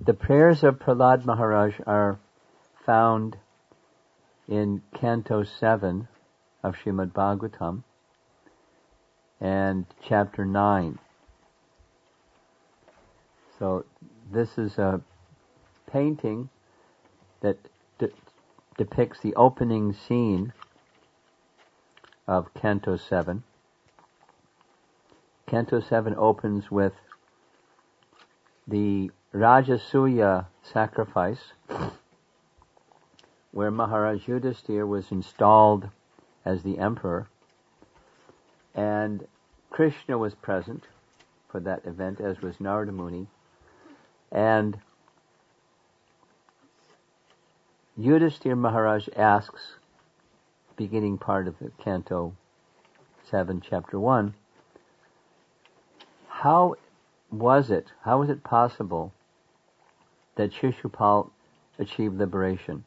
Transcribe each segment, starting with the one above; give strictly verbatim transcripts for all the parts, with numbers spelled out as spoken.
The prayers of Prahlad Maharaj are found in Canto seven of Srimad Bhagavatam and Chapter nine. So this is a painting that de- depicts the opening scene of Canto seven. Canto seven opens with the Rajasuya sacrifice, where Maharaj Yudhisthira was installed as the emperor, and Krishna was present for that event, as was Narada Muni, and Yudhisthira Maharaj asks, beginning part of the Canto seven, Chapter one, how was it, how was it possible that Shishupal achieved liberation?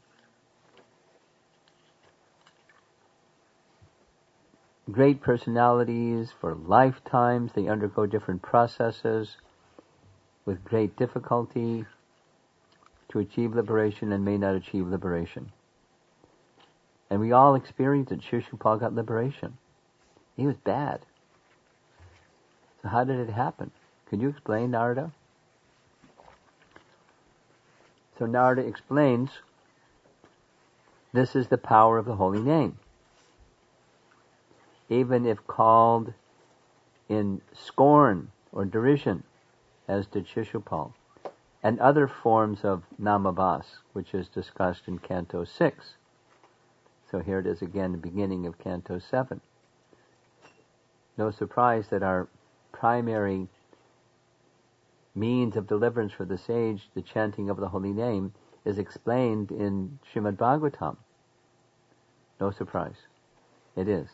Great personalities for lifetimes, they undergo different processes with great difficulty to achieve liberation and may not achieve liberation. And we all experienced that Shishupal got liberation. He was bad. So how did it happen? Could you explain, Narada? So Narada explains, this is the power of the holy name. Even if called in scorn or derision, as did Shishupal, and other forms of namabhas, which is discussed in Canto six. So here it is again, the beginning of Canto seven. No surprise that our primary means of deliverance for the sage, the chanting of the holy name, is explained in Srimad Bhagavatam. No surprise. It is.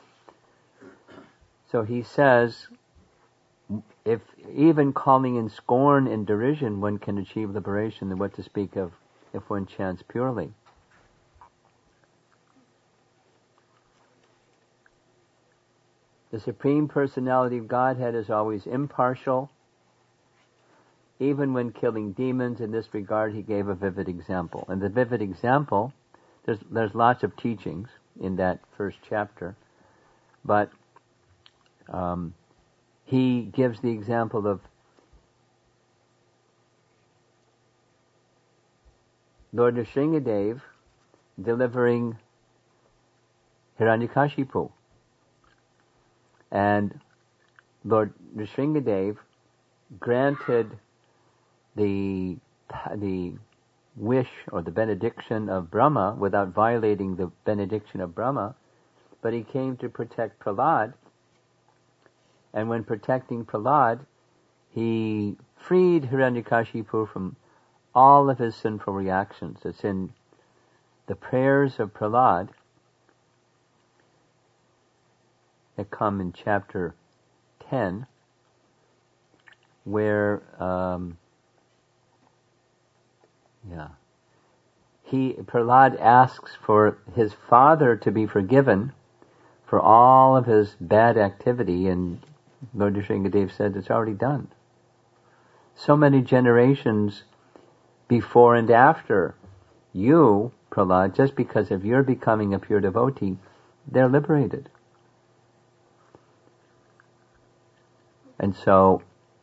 So he says, if even calling in scorn and derision one can achieve liberation, then what to speak of if one chants purely? The Supreme Personality of Godhead is always impartial. Even when killing demons, in this regard, he gave a vivid example. And the vivid example, there's, there's lots of teachings in that first chapter, but um, he gives the example of Lord Nrsingadev delivering Hiranyakashipu. And Lord Nrsingadev granted the the wish or the benediction of Brahma without violating the benediction of Brahma, but he came to protect Prahlad, and when protecting Prahlad, he freed Hiranyakashipu from all of his sinful reactions. It's in the prayers of Prahlad that come in chapter ten, where um, yeah, he Prahlad asks for his father to be forgiven for all of his bad activity, and Lord Nrsingadev said it's already done. So many generations before and after you, Prahlad, just because of your becoming a pure devotee, they're liberated. And so,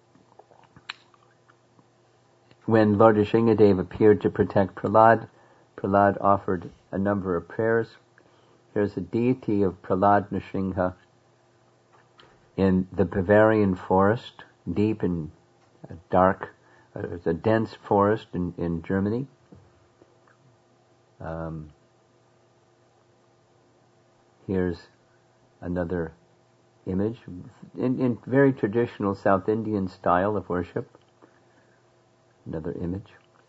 when Lord Nrsingadev appeared to protect Prahlad, Prahlad offered a number of prayers. There's a deity of Prahlad Nrsimha in the Bavarian forest, deep in a dark, uh, it's a dense forest in, in Germany. Um, here's another image in, in very traditional South Indian style of worship. Another image.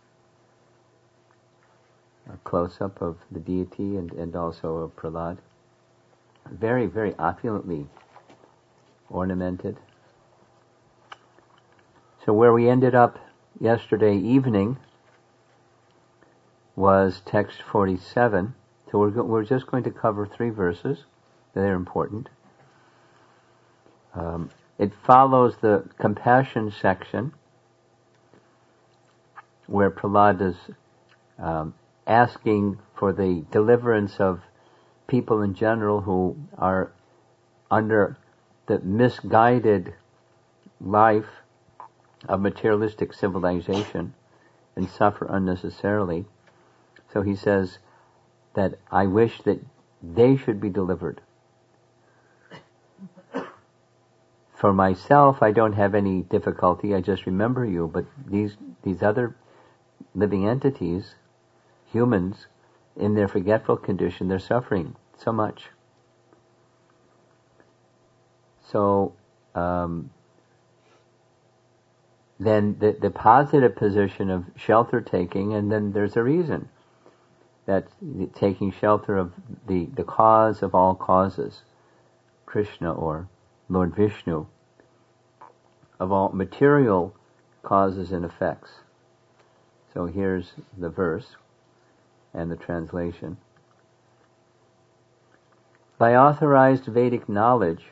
A close-up of the deity and, and also of Prahlad. Very, very opulently ornamented. So where we ended up yesterday evening was text forty-seven. So we're, go- we're just going to cover three verses. They're important. Um, it follows the compassion section where Prahlad is um, asking for the deliverance of people in general who are under the misguided life of materialistic civilization and suffer unnecessarily. So he says that I wish that they should be delivered. For myself, I don't have any difficulty. I just remember you. But these these other living entities, humans, in their forgetful condition, they're suffering so much. So um, then the, the positive position of shelter taking, and then there's a reason. That's taking shelter of the, the cause of all causes, Krishna or Lord Vishnu, of all material causes and effects. So here's the verse and the translation. By authorized Vedic knowledge,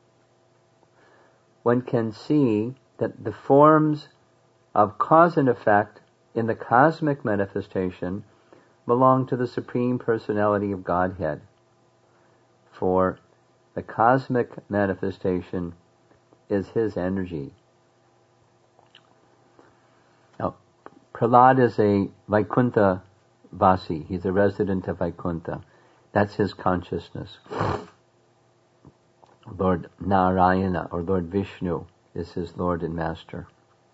one can see that the forms of cause and effect in the cosmic manifestation belong to the Supreme Personality of Godhead. For the cosmic manifestation is His energy. Now, Prahlad is a Vaikuntha Vasi. He's a resident of Vaikuntha. That's his consciousness. Lord Narayana or Lord Vishnu is his Lord and Master.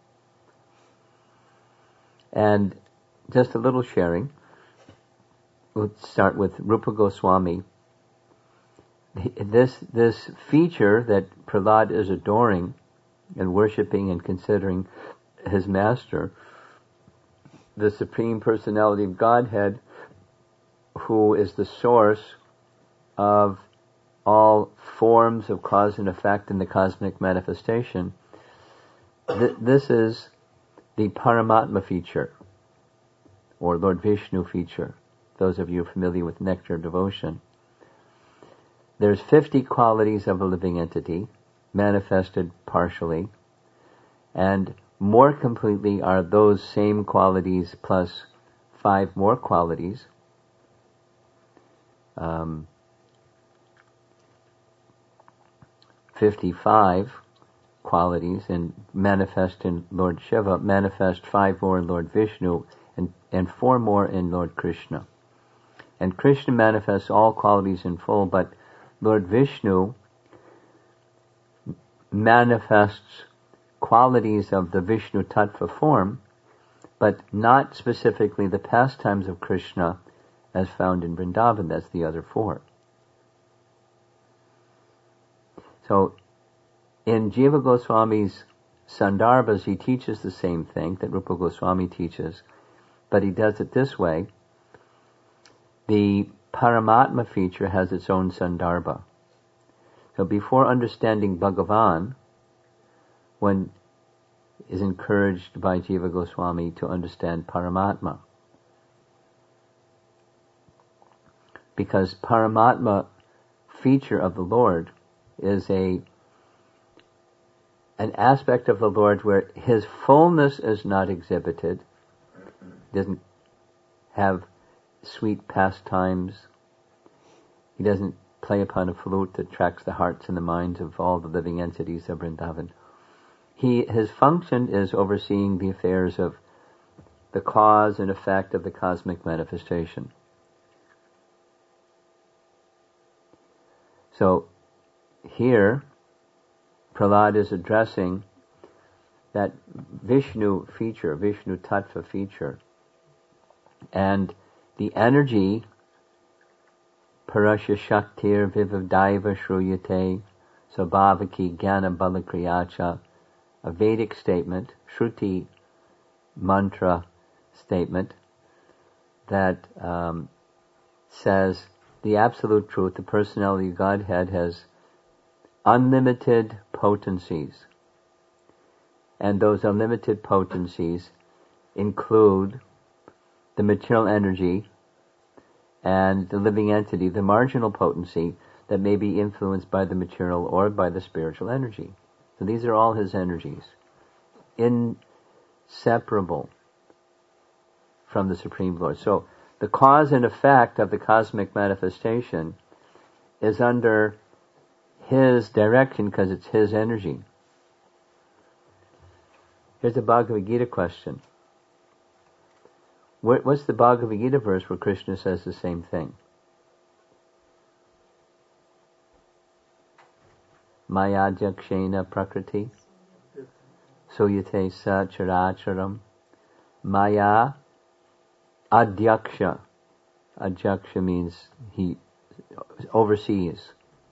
And just a little sharing. We'll start with Rupa Goswami. This this feature that Prahlad is adoring and worshipping and considering his master, the Supreme Personality of Godhead, who is the source of all forms of cause and effect in the cosmic manifestation. Th- this is the Paramatma feature, or Lord Vishnu feature, those of you familiar with Nectar of Devotion. There's fifty qualities of a living entity, manifested partially, and more completely are those same qualities plus five more qualities. Um, fifty-five qualities and manifest in Lord Shiva, manifest five more in Lord Vishnu, and, and four more in Lord Krishna. And Krishna manifests all qualities in full, but Lord Vishnu manifests qualities of the Vishnu Tattva form, but not specifically the pastimes of Krishna as found in Vrindavan. That's the other four. So, in Jiva Goswami's Sandarbhas, he teaches the same thing that Rupa Goswami teaches, but he does it this way. The Paramatma feature has its own Sandarbha. So before understanding Bhagavan, one is encouraged by Jiva Goswami to understand Paramatma. Because Paramatma feature of the Lord is a an aspect of the Lord where His fullness is not exhibited, doesn't have sweet pastimes, He doesn't play upon a flute that attracts the hearts and the minds of all the living entities of Vrindavan. He, his function is overseeing the affairs of the cause and effect of the cosmic manifestation. So, here, Prahlad is addressing that Vishnu feature, Vishnu Tattva feature, and the energy, Parasya Shaktir Vivadaiva Shruyate Sabhavaki Jnana Balakriyacha, a Vedic statement, Shruti mantra statement, that um, says the absolute truth, the personality of Godhead, has unlimited potencies. And those unlimited potencies include the material energy and the living entity, the marginal potency that may be influenced by the material or by the spiritual energy. So these are all His energies. Inseparable. from the Supreme Lord. So the cause and effect of the cosmic manifestation is under His direction because it's His energy. Here's a Bhagavad Gita question. What's the Bhagavad Gita verse where Krishna says the same thing? Maya jakshena prakriti suyate sa characharam maya adyaksha. Adyaksha means he oversees.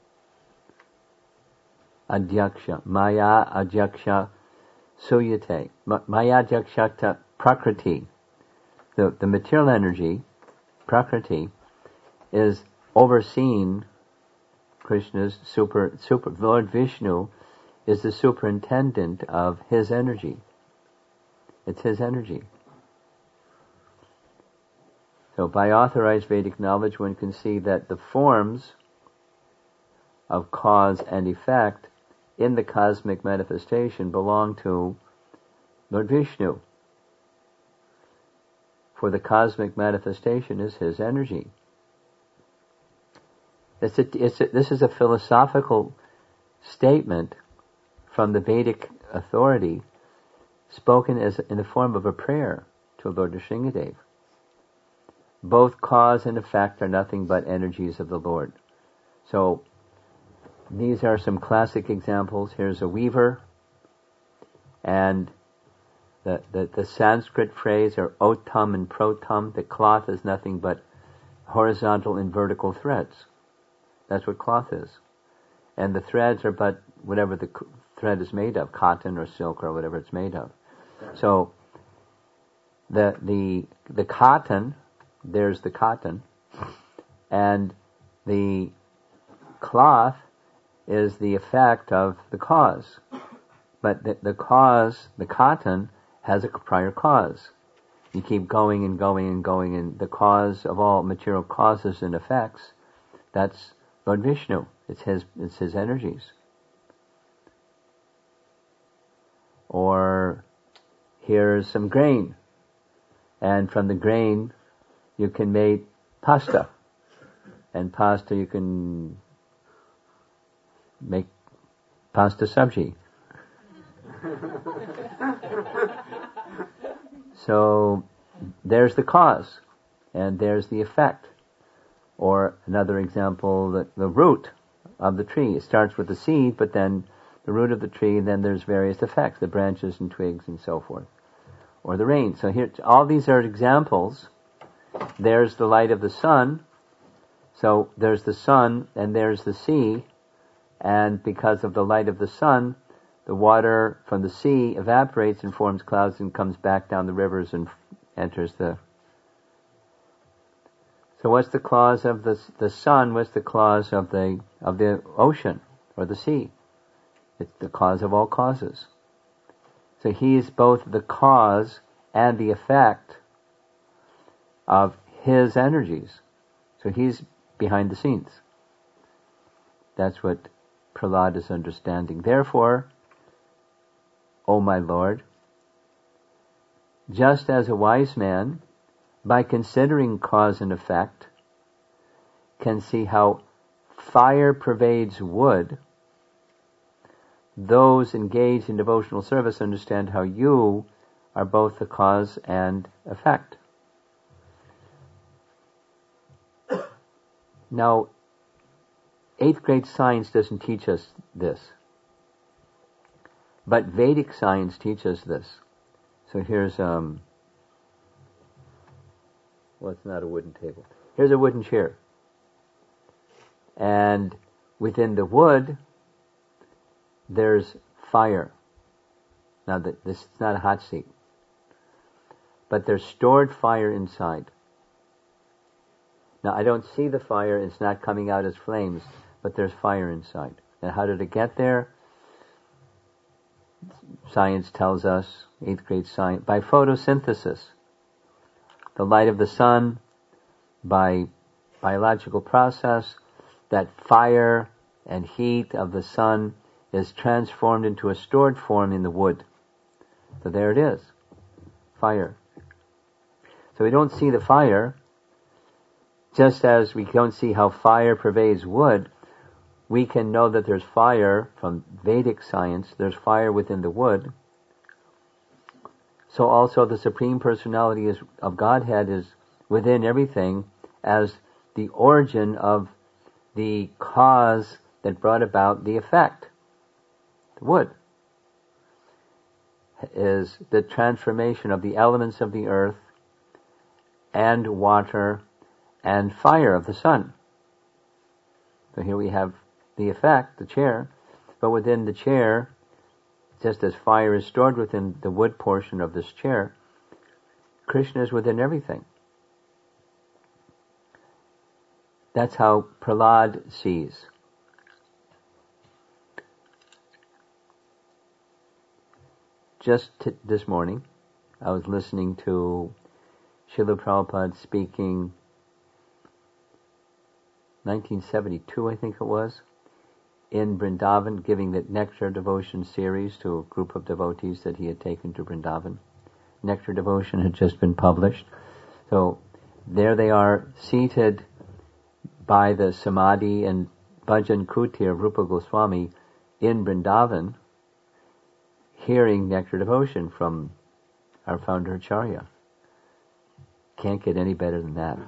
Adyaksha. Maya adyaksha suyate. Maya adyaksha prakriti. The, the material energy, prakriti, is overseen. Krishna's super, super, Lord Vishnu is the superintendent of his energy. It's his energy. So by authorized Vedic knowledge, one can see that the forms of cause and effect in the cosmic manifestation belong to Lord Vishnu. For the cosmic manifestation is his energy. It's a, it's a, this is a philosophical statement from the Vedic authority, spoken as in the form of a prayer to Lord Nrsingadev. Both cause and effect are nothing but energies of the Lord. So these are some classic examples. Here's a weaver, and the, the, the Sanskrit phrase are otam and protam. The cloth is nothing but horizontal and vertical threads. That's what cloth is. And the threads are but whatever the thread is made of, cotton or silk or whatever it's made of. So the the the cotton, there's the cotton, and the cloth is the effect of the cause. But the, the cause, the cotton, has a prior cause. You keep going and going and going, and the cause of all material causes and effects, that's Lord Vishnu. It's his, it's his energies. Or here's some grain, and from the grain you can make pasta, and pasta you can make pasta sabji. So there's the cause, and there's the effect. Or another example, the, the root of the tree. It starts with the seed, but then the root of the tree, then there's various effects, the branches and twigs and so forth. Or the rain. So here, all these are examples. There's the light of the sun. So there's the sun and there's the sea. And because of the light of the sun, the water from the sea evaporates and forms clouds and comes back down the rivers and enters the... So what's the cause of the the sun? What's the cause of the of the ocean or the sea? It's the cause of all causes. So he's both the cause and the effect of his energies. So he's behind the scenes. That's what Prahlad is understanding. Therefore, O my Lord, just as a wise man, by considering cause and effect, can see how fire pervades wood, those engaged in devotional service understand how you are both the cause and effect. Now, eighth grade science doesn't teach us this, but Vedic science teaches this. So here's um. Well, it's not a wooden table. Here's a wooden chair. And within the wood, there's fire. Now, this is not a hot seat. But there's stored fire inside. Now, I don't see the fire. It's not coming out as flames. But there's fire inside. And how did it get there? Science tells us, eighth grade science, by photosynthesis. The light of the sun, by biological process, that fire and heat of the sun is transformed into a stored form in the wood. So there it is, fire. So we don't see the fire, just as we don't see how fire pervades wood. We can know that there's fire from Vedic science. There's fire within the wood. So also the Supreme Personality is, of Godhead is within everything as the origin of the cause that brought about the effect. The wood is the transformation of the elements of the earth and water and fire of the sun. So here we have the effect, the chair, but within the chair, just as fire is stored within the wood portion of this chair, Krishna is within everything. That's how Prahlad sees. Just t- this morning, I was listening to Srila Prabhupada speaking nineteen seventy-two, I think it was, in Vrindavan, giving the Nectar Devotion series to a group of devotees that he had taken to Vrindavan. Nectar Devotion had just been published. So there they are, seated by the Samadhi and Bhajan Kutir of Rupa Goswami in Vrindavan, hearing Nectar Devotion from our founder Acharya. Can't get any better than that.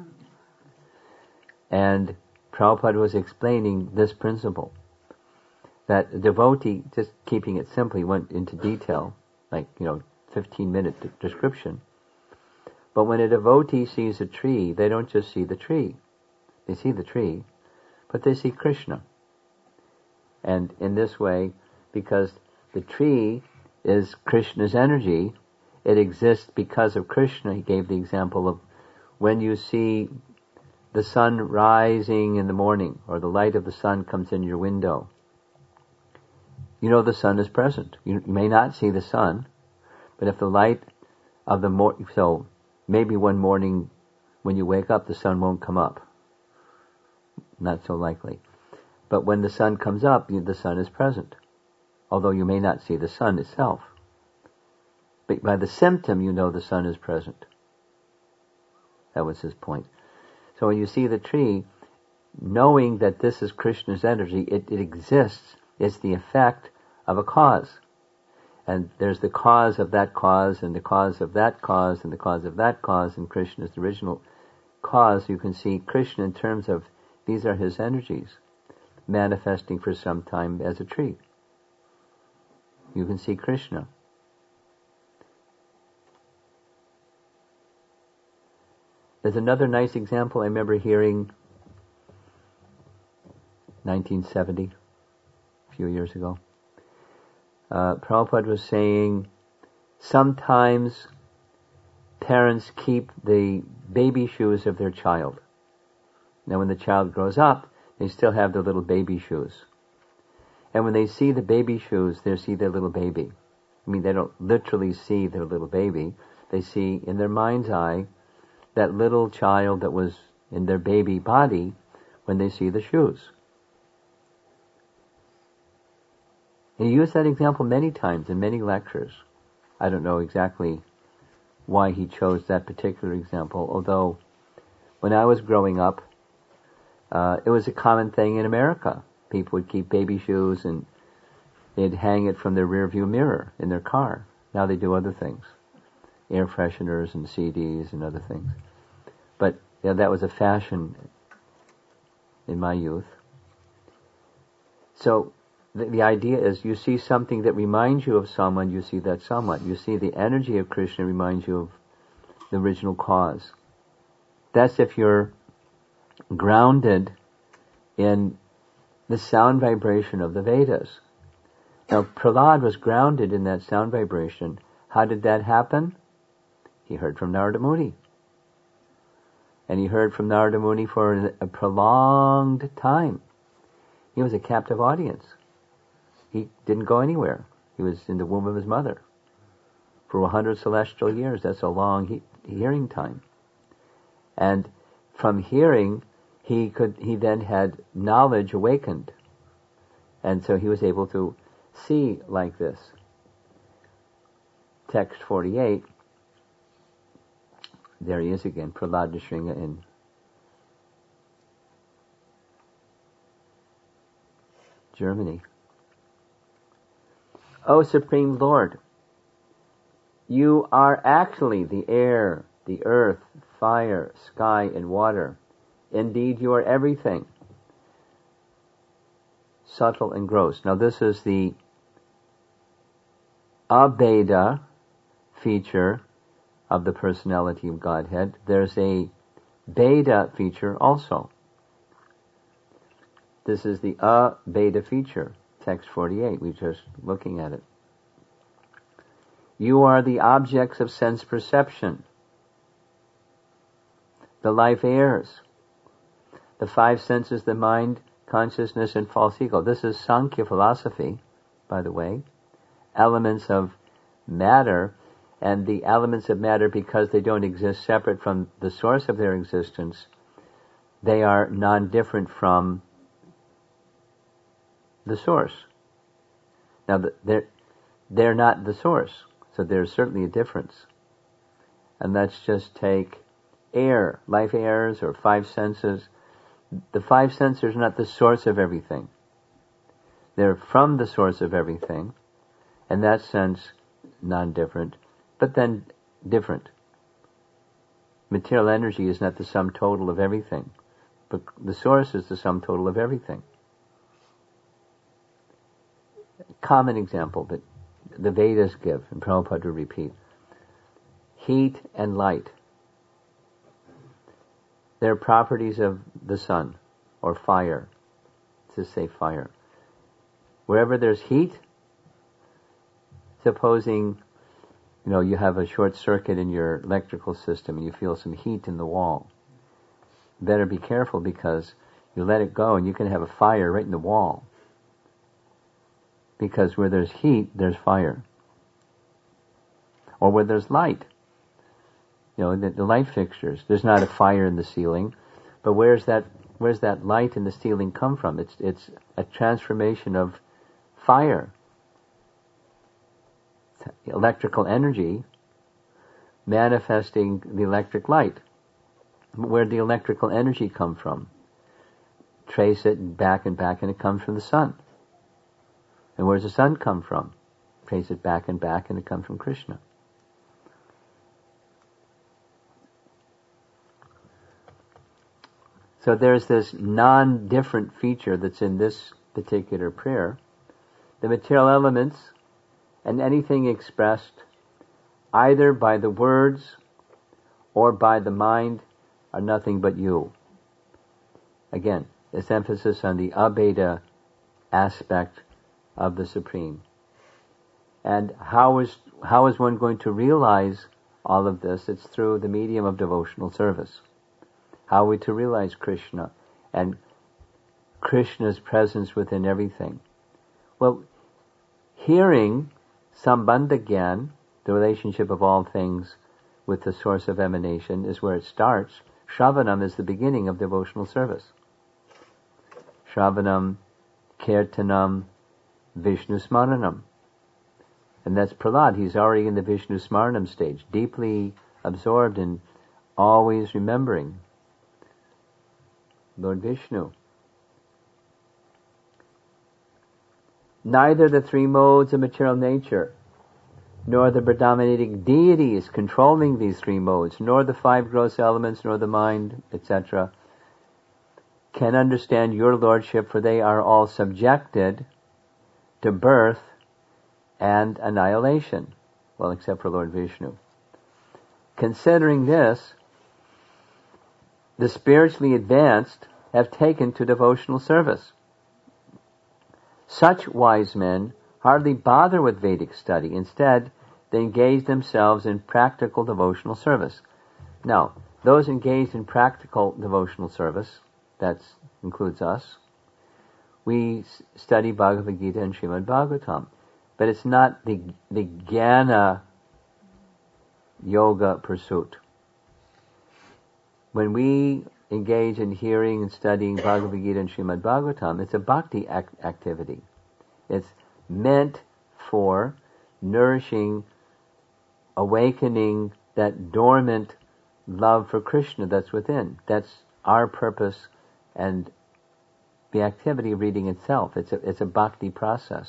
And Prabhupada was explaining this principle, that a devotee, just keeping it simple, he went into detail, like, you know, fifteen minute de- description. But when a devotee sees a tree, they don't just see the tree. They see the tree, but they see Krishna. And in this way, because the tree is Krishna's energy, it exists because of Krishna. He gave the example of when you see the sun rising in the morning, or the light of the sun comes in your window, you know the sun is present. You may not see the sun, but if the light of the morning, so maybe one morning when you wake up the sun won't come up. Not so likely. But when the sun comes up, you, the sun is present, although you may not see the sun itself. But by the symptom you know the sun is present. That was his point. So when you see the tree, knowing that this is Krishna's energy, it, it exists, it's the effect of a cause. And there's the cause of that cause, and the cause of that cause, and the cause of that cause, and Krishna is the original cause. You can see Krishna in terms of, these are his energies, manifesting for some time as a tree. You can see Krishna. There's another nice example I remember hearing nineteen seventy, a few years ago. Uh, Prabhupada was saying, sometimes parents keep the baby shoes of their child. Now when the child grows up, they still have their little baby shoes. And when they see the baby shoes, they see their little baby. I mean, they don't literally see their little baby. They see in their mind's eye that little child that was in their baby body when they see the shoes. And he used that example many times in many lectures. I don't know exactly why he chose that particular example, although when I was growing up, uh, it was a common thing in America. People would keep baby shoes and they'd hang it from their rear view mirror in their car. Now they do other things. Air fresheners and C Ds and other things. But you know, that was a fashion in my youth. So the, the idea is you see something that reminds you of someone, you see that someone. You see the energy of Krishna reminds you of the original cause. That's if you're grounded in the sound vibration of the Vedas. Now Prahlad was grounded in that sound vibration. How did that happen? He heard from Narada Muni. And he heard from Narada Muni for a prolonged time. He was a captive audience. He didn't go anywhere. He was in the womb of his mother for a hundred celestial years. That's a long he- hearing time. And from hearing, he could he then had knowledge awakened. And so he was able to see like this. Text forty-eight. There he is again, Prahlad Nrsimha in Germany. O Supreme Lord, you are actually the air, the earth, fire, sky, and water. Indeed, you are everything, subtle and gross. Now this is the Abheda feature of the personality of Godhead. There's a Bheda feature also. This is the Abheda feature, text forty-eight. We're just looking at it. You are the objects of sense perception, the life airs, the five senses, the mind, consciousness, and false ego. This is Sankhya philosophy, by the way. Elements of matter, and the elements of matter, because they don't exist separate from the source of their existence, they are non-different from the source. Now, they're, they're not the source, so there's certainly a difference. And let's just take air, life airs, or five senses. The five senses are not the source of everything. They're from the source of everything. In that sense, non-different, but then different. Material energy is not the sum total of everything, but the source is the sum total of everything. Common example that the Vedas give, and Prabhupada will repeat. Heat and light. They're properties of the sun, or fire. Let's just say fire. Wherever there's heat, supposing, you know, you have a short circuit in your electrical system and you feel some heat in the wall. You better be careful, because you let it go and you can have a fire right in the wall. Because where there's heat, there's fire. Or where there's light. You know, the, the light fixtures. There's not a fire in the ceiling, but where's that, where's that light in the ceiling come from? It's, it's a transformation of fire. Electrical energy manifesting the electric light. Where did the electrical energy come from? Trace it back and back, and it comes from the sun. And where does the sun come from? Trace it back and back, and it comes from Krishna. So there's this non-different feature that's in this particular prayer. The material elements and anything expressed either by the words or by the mind are nothing but you. Again, this emphasis on the Abheda aspect of the Supreme. And how is how is one going to realize all of this? It's through the medium of devotional service. How are we to realize Krishna and Krishna's presence within everything? Well, hearing Sambandha Gyan, the relationship of all things with the source of emanation, is where it starts. Shravanam is the beginning of devotional service. Shravanam, Kirtanam, Vishnu Smaranam. And that's Prahlad. He's already in the Vishnu Smaranam stage, deeply absorbed in always remembering Lord Vishnu. Neither the three modes of material nature, nor the predominating deities controlling these three modes, nor the five gross elements, nor the mind, et cetera, can understand your lordship, for they are all subjected to birth and annihilation. Well, except for Lord Vishnu. Considering this, the spiritually advanced have taken to devotional service. Such wise men hardly bother with Vedic study. Instead, they engage themselves in practical devotional service. Now, those engaged in practical devotional service, that includes us, we study Bhagavad Gita and Srimad Bhagavatam. But it's not the, the Jnana yoga pursuit. When we engage in hearing and studying Bhagavad Gita and Srimad Bhagavatam, it's a bhakti act- activity. It's meant for nourishing, awakening that dormant love for Krishna that's within. That's our purpose and the activity of reading itself. It's a, it's a bhakti process.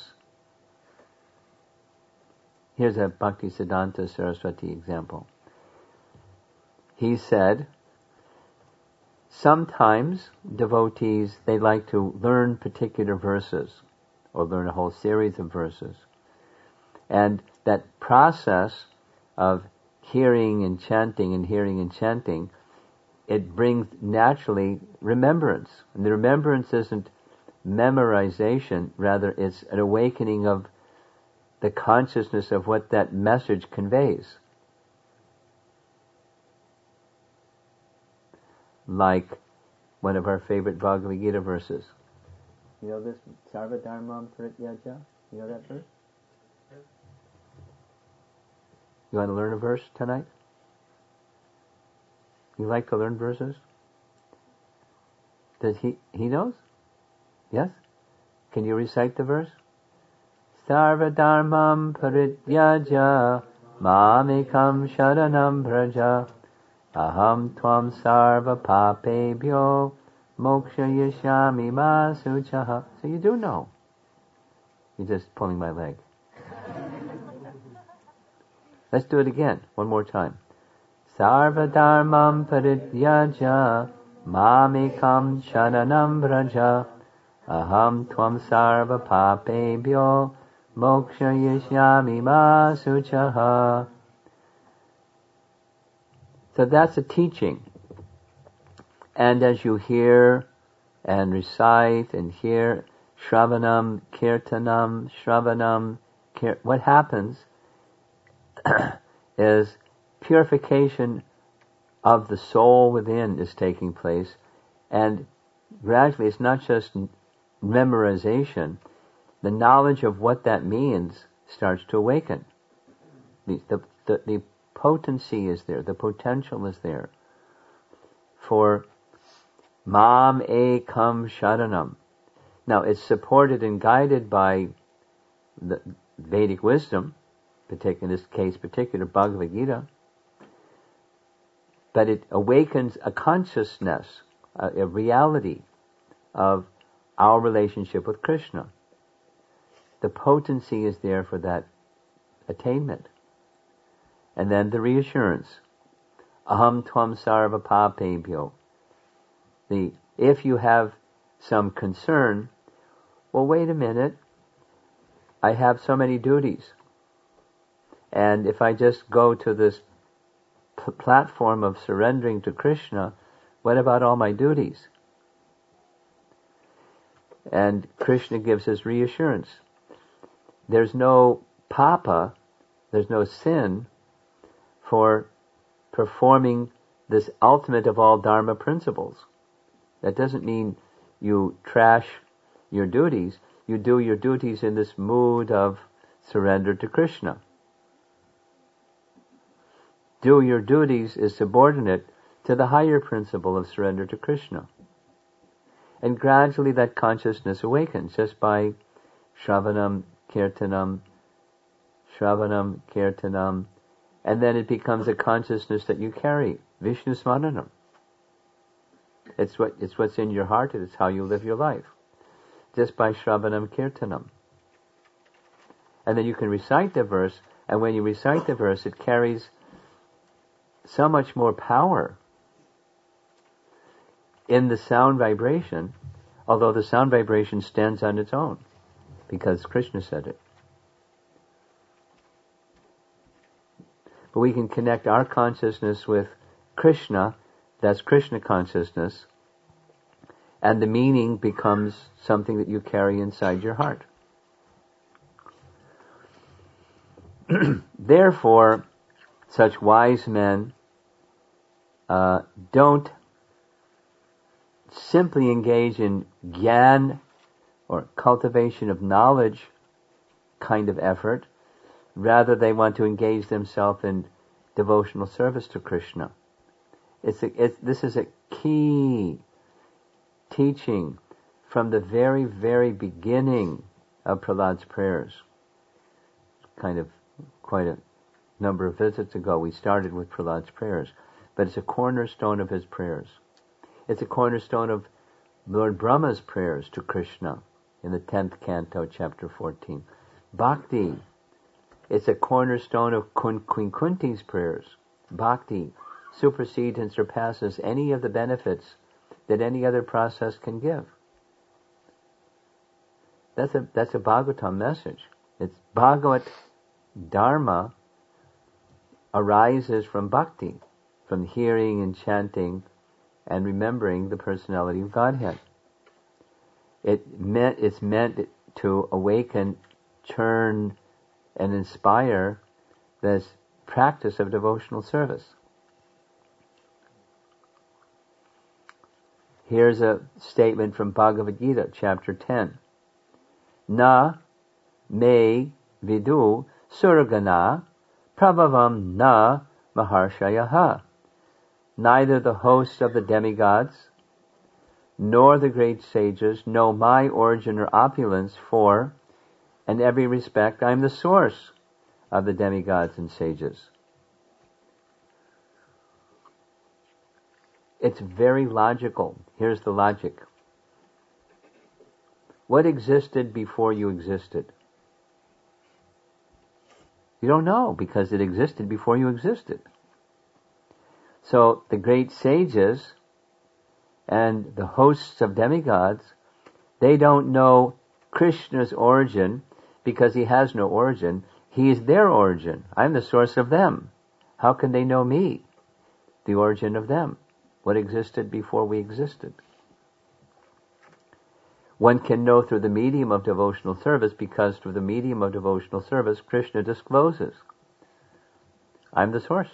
Here's a Bhakti Siddhanta Saraswati example. He said, sometimes devotees, they like to learn particular verses or learn a whole series of verses. And that process of hearing and chanting and hearing and chanting, it brings naturally remembrance. And the remembrance isn't memorization, rather it's an awakening of the consciousness of what that message conveys. Like one of our favorite Bhagavad Gita verses. You know this? Sarva Dharmam Parityaja? You know that verse? You want to learn a verse tonight? You like to learn verses? Does he, he knows? Yes? Can you recite the verse? Sarva Dharmam Parityaja Mamekam Sharanam Braja Aham Tvam Sarva Papebhyo Moksha Yashyami Masuchaha. So you do know. You're just pulling my leg. Let's do it again, one more time. Sarva Dharmam Parityaja Mamekam Sharanam Braja Aham Tvam Sarva Papebhyo Moksha Yashyami Masuchaha. So that's a teaching. And as you hear and recite and hear Shravanam, Kirtanam, Shravanam, kir- what happens is purification of the soul within is taking place, and gradually it's not just memorization. The knowledge of what that means starts to awaken. The, the, the, the potency is there, the potential is there for Mam Ekam Sharanam. Now it's supported and guided by the Vedic wisdom, in this case particular Bhagavad Gita, but it awakens a consciousness, a, a reality of our relationship with Krishna. The potency is there for that attainment. And then the reassurance. Aham Tvam Sarva Papebhyo. The, if you have some concern, well, wait a minute, I have so many duties. And if I just go to this p- platform of surrendering to Krishna, what about all my duties? And Krishna gives us reassurance. There's no papa, there's no sin for performing this ultimate of all Dharma principles. That doesn't mean you trash your duties. You do your duties in this mood of surrender to Krishna. Do your duties is subordinate to the higher principle of surrender to Krishna. And gradually that consciousness awakens just by Shravanam, Kirtanam, Shravanam, Kirtanam, and then it becomes a consciousness that you carry, Vishnu Smaranam. It's what, it's what's in your heart, it's how you live your life. Just by Shravanam, Kirtanam. And then you can recite the verse, and when you recite the verse, it carries so much more power in the sound vibration, although the sound vibration stands on its own, because Krishna said it. But we can connect our consciousness with Krishna, that's Krishna consciousness, and the meaning becomes something that you carry inside your heart. Therefore, such wise men uh, don't simply engage in gyan or cultivation of knowledge kind of effort. Rather, they want to engage themselves in devotional service to Krishna. It's, a, it's this is a key teaching from the very, very beginning of Prahlad's prayers. Kind of quite a number of visits ago, we started with Prahlad's prayers. but it's a cornerstone of his prayers. It's a cornerstone of Lord Brahma's prayers to Krishna in the tenth canto, chapter fourteen. Bhakti, it's a cornerstone of Queen Kunti's prayers. Bhakti supersedes and surpasses any of the benefits that any other process can give. That's a that's a Bhagavatam message. It's Bhagavat Dharma arises from bhakti, from hearing and chanting and remembering the personality of Godhead. It meant it's meant to awaken, churn, and inspire this practice of devotional service. Here's a statement from Bhagavad Gita, chapter ten. Na me vidu surgana prabhavam na maharshayaha. Neither the hosts of the demigods nor the great sages know my origin or opulence, for in every respect I am the source of the demigods and sages. It's very logical. Here's the logic. What existed before you existed? You don't know, because it existed before you existed. So the great sages and the hosts of demigods, they don't know Krishna's origin because he has no origin. He is their origin. I'm the source of them. How can they know me, the origin of them? What existed before we existed? One can know through the medium of devotional service, because through the medium of devotional service, Krishna discloses, I'm the source.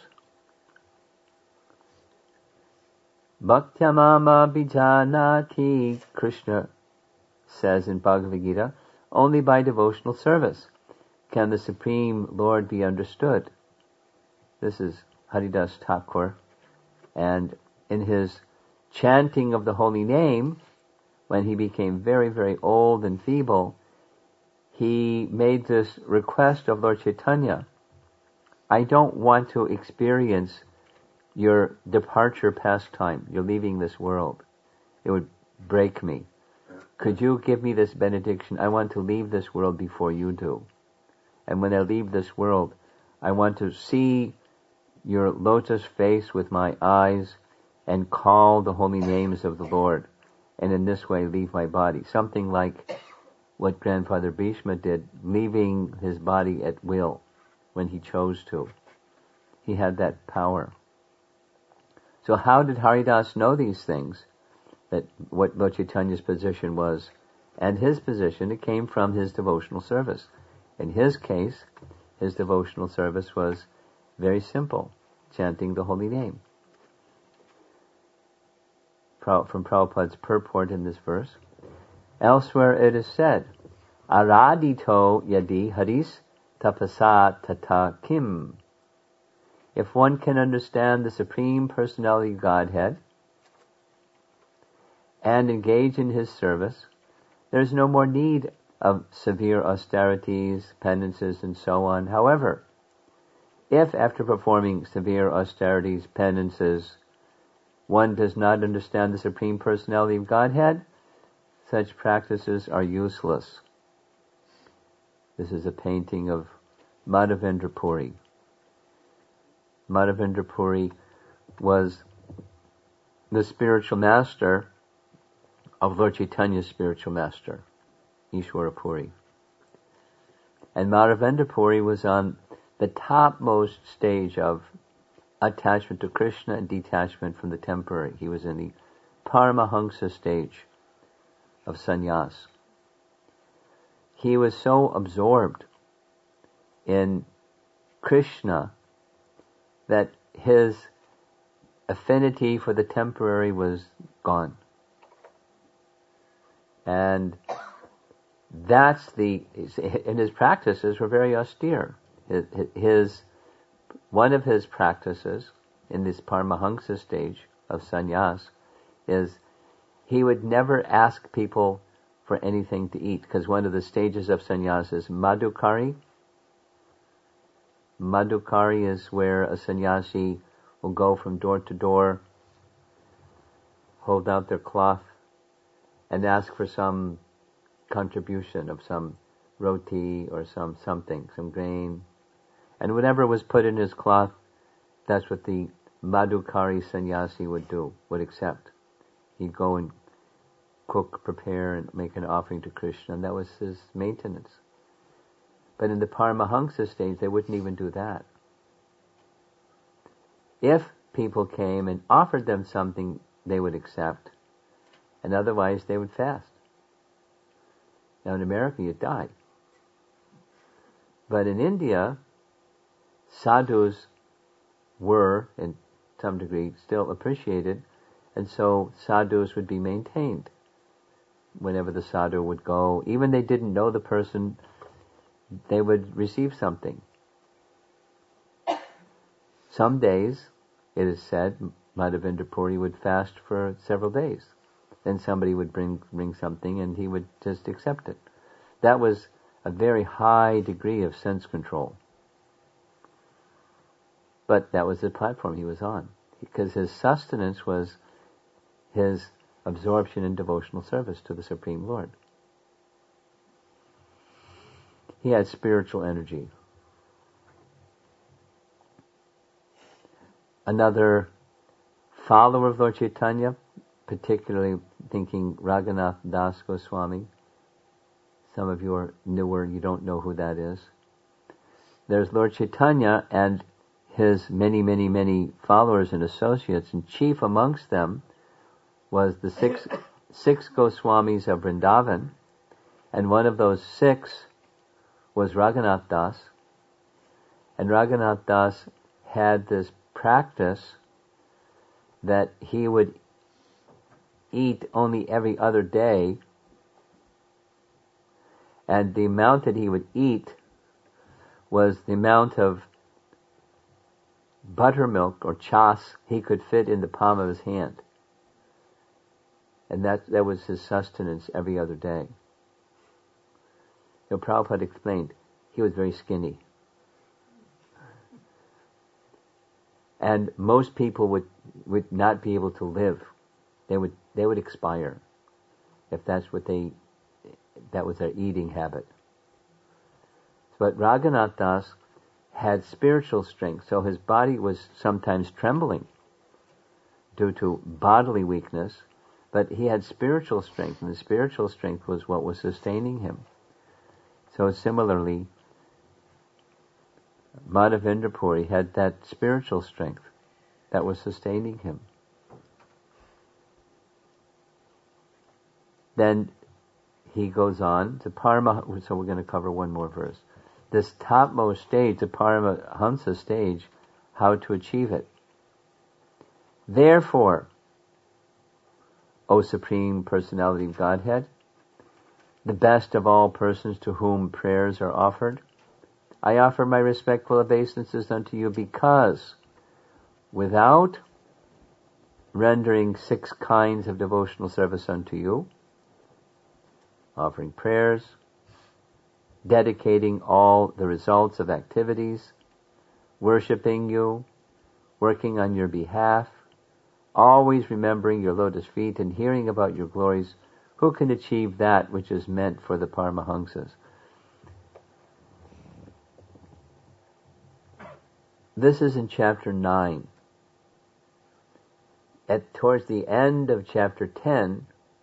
Bhaktyamama bijanati, Krishna says in Bhagavad Gita, only by devotional service can the Supreme Lord be understood. This is Haridas Thakur, and in his chanting of the holy name, when he became very, very old and feeble, he made this request of Lord Chaitanya, I don't want to experience your departure past time. You're leaving this world. It would break me. Could you give me this benediction? I want to leave this world before you do. And when I leave this world, I want to see your lotus face with my eyes and call the holy names of the Lord, and in this way leave my body. Something like what Grandfather Bhishma did, leaving his body at will when he chose to. He had that power. So how did Haridas know these things? That what Lord Chaitanya's position was, and his position, it came from his devotional service. In his case, his devotional service was very simple, chanting the holy name. From Prabhupada's purport in this verse. Elsewhere it is said, Aradito yadi haris tapasa tata kim. If one can understand the Supreme Personality of Godhead and engage in his service, there is no more need of severe austerities, penances, and so on. However, if after performing severe austerities, penances, one does not understand the Supreme Personality of Godhead, such practices are useless. This is a painting of Madhavendra Puri. Madhavendra Puri was the spiritual master of Lord Chaitanya's spiritual master, Ishwara Puri. And Madhavendra Puri was on the topmost stage of attachment to Krishna and detachment from the temporary. He was in the Paramahamsa stage of sannyas. He was so absorbed in Krishna that his affinity for the temporary was gone. And that's the, and his practices were very austere. His, his One of his practices in this Paramahamsa stage of sannyas is he would never ask people for anything to eat, because one of the stages of sannyas is madhukari. Madhukari is where a sannyasi will go from door to door, hold out their cloth, and ask for some contribution of some roti or some something, some grain. And whatever was put in his cloth, that's what the Madhukari sannyasi would do, would accept. He'd go and cook, prepare, and make an offering to Krishna, and that was his maintenance. But in the Paramahansa stage, they wouldn't even do that. If people came and offered them something, they would accept, and otherwise they would fast. Now in America, you'd die. But in India, sadhus were, in some degree, still appreciated, and so sadhus would be maintained. Whenever the sadhu would go, even they didn't know the person, they would receive something. Some days, it is said, Madhavendra Puri would fast for several days. Then somebody would bring bring something and he would just accept it. That was a very high degree of sense control. But that was the platform he was on, because his sustenance was his absorption in devotional service to the Supreme Lord. He had spiritual energy. Another follower of Lord Chaitanya, particularly thinking Raghunath Das Goswami. Some of you are newer, you don't know who that is. There's Lord Chaitanya and his many, many, many followers and associates, and chief amongst them was the six six Goswamis of Vrindavan, and one of those six was Raghunath Das. And Raghunath Das had this practice that he would eat only every other day, and the amount that he would eat was the amount of buttermilk or chas he could fit in the palm of his hand. And that that was his sustenance every other day. You know, Prabhupada explained, he was very skinny. And most people would, would not be able to live. They would they would expire if that's what they that was their eating habit. But Raghunath Das had spiritual strength, so his body was sometimes trembling due to bodily weakness, but he had spiritual strength, and the spiritual strength was what was sustaining him. So similarly, Madhavendra Puri had that spiritual strength that was sustaining him. Then he goes on to Parama, so we're going to cover one more verse. This topmost stage, the Paramahansa stage, how to achieve it. Therefore, O Supreme Personality of Godhead, the best of all persons to whom prayers are offered, I offer my respectful obeisances unto you because, without rendering six kinds of devotional service unto you, offering prayers, dedicating all the results of activities, worshipping you, working on your behalf, always remembering your lotus feet and hearing about your glories, who can achieve that which is meant for the Paramahansas? This is in chapter nine. At towards the end of chapter ten,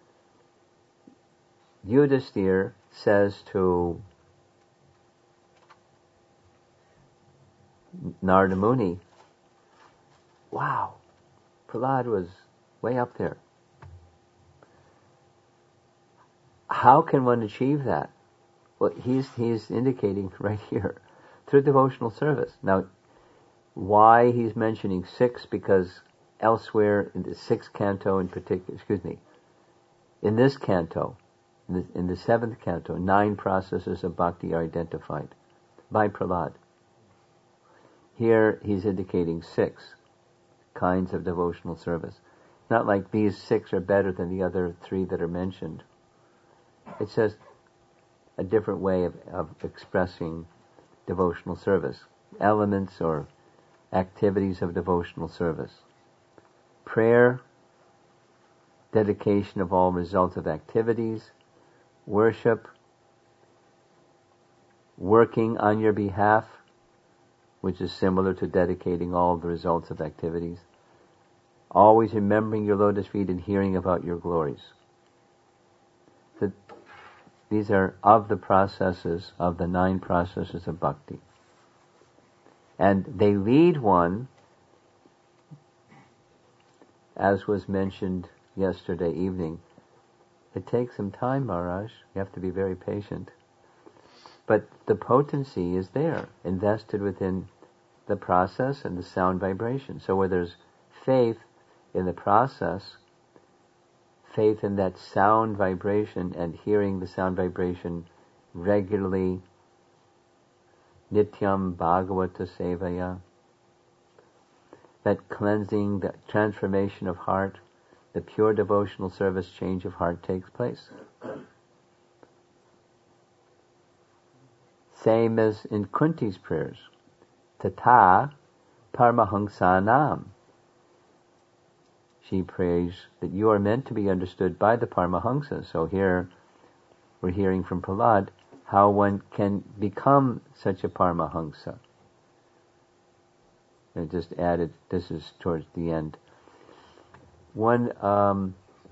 Yudhisthira says to Narada Muni, wow, Prahlad was way up there. How can one achieve that? Well, he's he's indicating right here, through devotional service. Now, why he's mentioning six? Because elsewhere in the sixth canto in particular, excuse me, in this canto, in the, in the seventh canto, nine processes of bhakti are identified by Prahlad. Here he's indicating six kinds of devotional service. Not like these six are better than the other three that are mentioned. It's just a different way of, of expressing devotional service. Elements or activities of devotional service. Prayer, dedication of all results of activities, worship, working on your behalf, which is similar to dedicating all the results of activities, always remembering your lotus feet and hearing about your glories. So these are of the processes, of the nine processes of bhakti. And they lead one, as was mentioned yesterday evening. It takes some time, Maharaj. You have to be very patient. But the potency is there, invested within the process and the sound vibration. So where there's faith in the process, faith in that sound vibration and hearing the sound vibration regularly, nityam bhagavata sevaya, that cleansing, that transformation of heart, the pure devotional service change of heart takes place. Same as in Kunti's prayers. Tata Paramahansanam. She prays that you are meant to be understood by the Paramahansa. So here we're hearing from Prahlad how one can become such a Paramahansa. I just added, this is towards the end. One, um,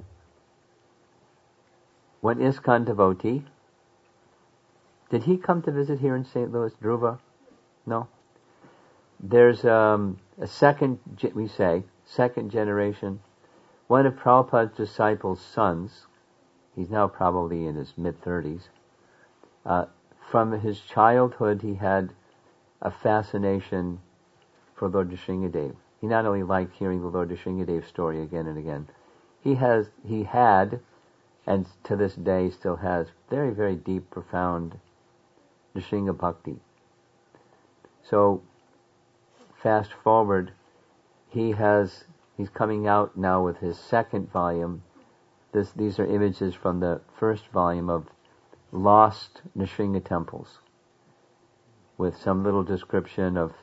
one ISKCON devotee, did he come to visit here in Saint Louis, Dhruva? No. There's um, a second, we say, second generation, one of Prabhupada's disciples' sons, he's now probably in his mid-thirties, uh, from his childhood he had a fascination for Lord Nrsingadev. He not only liked hearing the Lord Nrsingadev story again and again, he has, he had, and to this day still has, very, very deep, profound Nrsinga Bhakti. So, fast forward, he has, he's coming out now with his second volume. This, these are images from the first volume of Lost Nrsinga Temples, with some little description of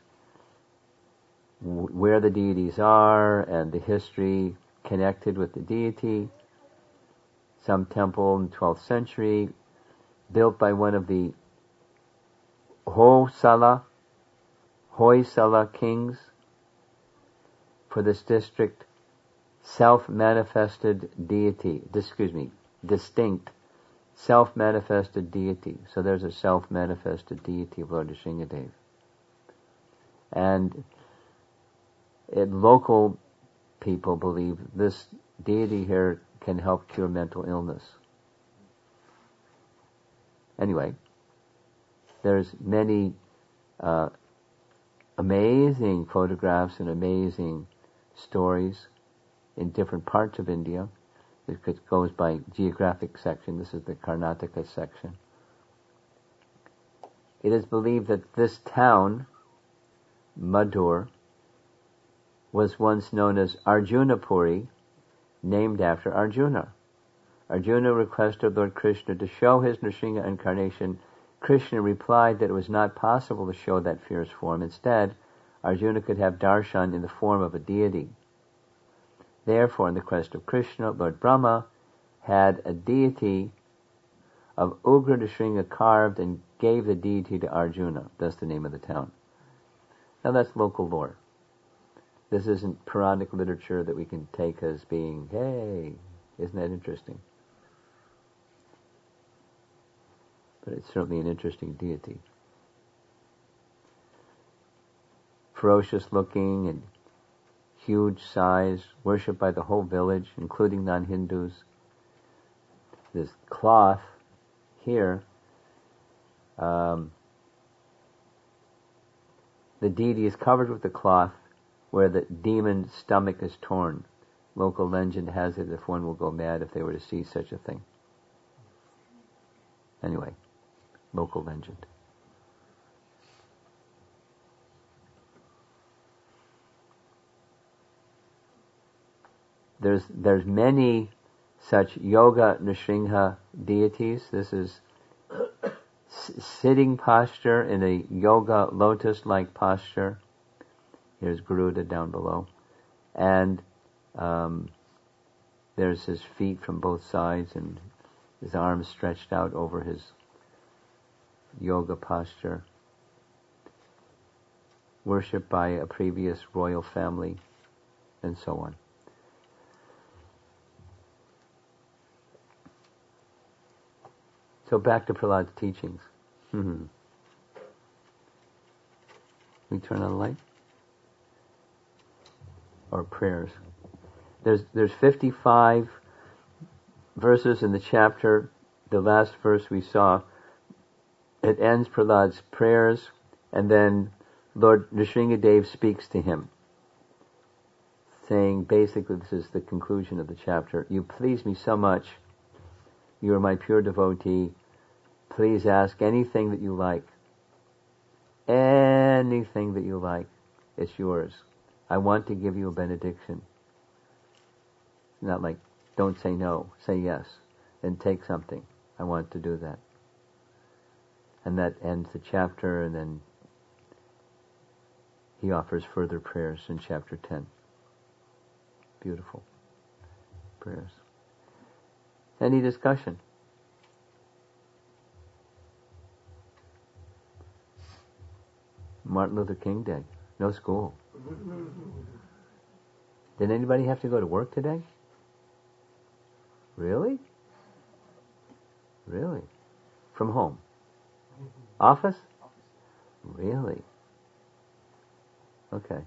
w- where the deities are and the history connected with the deity. Some temple in the twelfth century, built by one of the Hoysala, Hoysala kings for this district, self-manifested deity, excuse me, distinct self-manifested deity. So there's a self-manifested deity of Lord Nrsingadev. And it, local people believe this deity here can help cure mental illness. Anyway, there's many uh, amazing photographs and amazing stories in different parts of India. It goes by geographic section. This is the Karnataka section. It is believed that this town, Madur, was once known as Arjunapuri, named after Arjuna. Arjuna requested Lord Krishna to show his Nrsinga incarnation. Krishna replied that it was not possible to show that fierce form. Instead, Arjuna could have darshan in the form of a deity. Therefore, in the quest of Krishna, Lord Brahma had a deity of Ugra Nrsinga carved and gave the deity to Arjuna. That's the name of the town. Now that's local lore. This isn't Puranic literature that we can take as being, hey, isn't that interesting? But it's certainly an interesting deity. Ferocious looking and huge size, worshipped by the whole village, including non-Hindus. This cloth here, um, the deity is covered with the cloth where the demon's stomach is torn. Local legend has it if one will go mad if they were to see such a thing. Anyway, local legend. There's there's many such yoga Nrsinga deities. This is s- sitting posture in a yoga lotus-like posture. Here's Garuda down below. And um, there's his feet from both sides and his arms stretched out over his yoga posture. Worshipped by a previous royal family, and so on. So back to Prahlad's teachings. Mm-hmm. We turn on the light? Or prayers. There's there's fifty-five verses in the chapter. The last verse we saw, it ends Prahlad's prayers, and then Lord Nrsingadev speaks to him, saying, basically, this is the conclusion of the chapter, you please me so much, you are my pure devotee, please ask anything that you like. Anything that you like, it's yours. I want to give you a benediction. Not like, don't say no, say yes, and take something. I want to do that. And that ends the chapter, and then he offers further prayers in chapter ten. Beautiful prayers. Any discussion? Martin Luther King Day. No school. Did anybody have to go to work today? Really? Really? From home? Office? Really? Okay.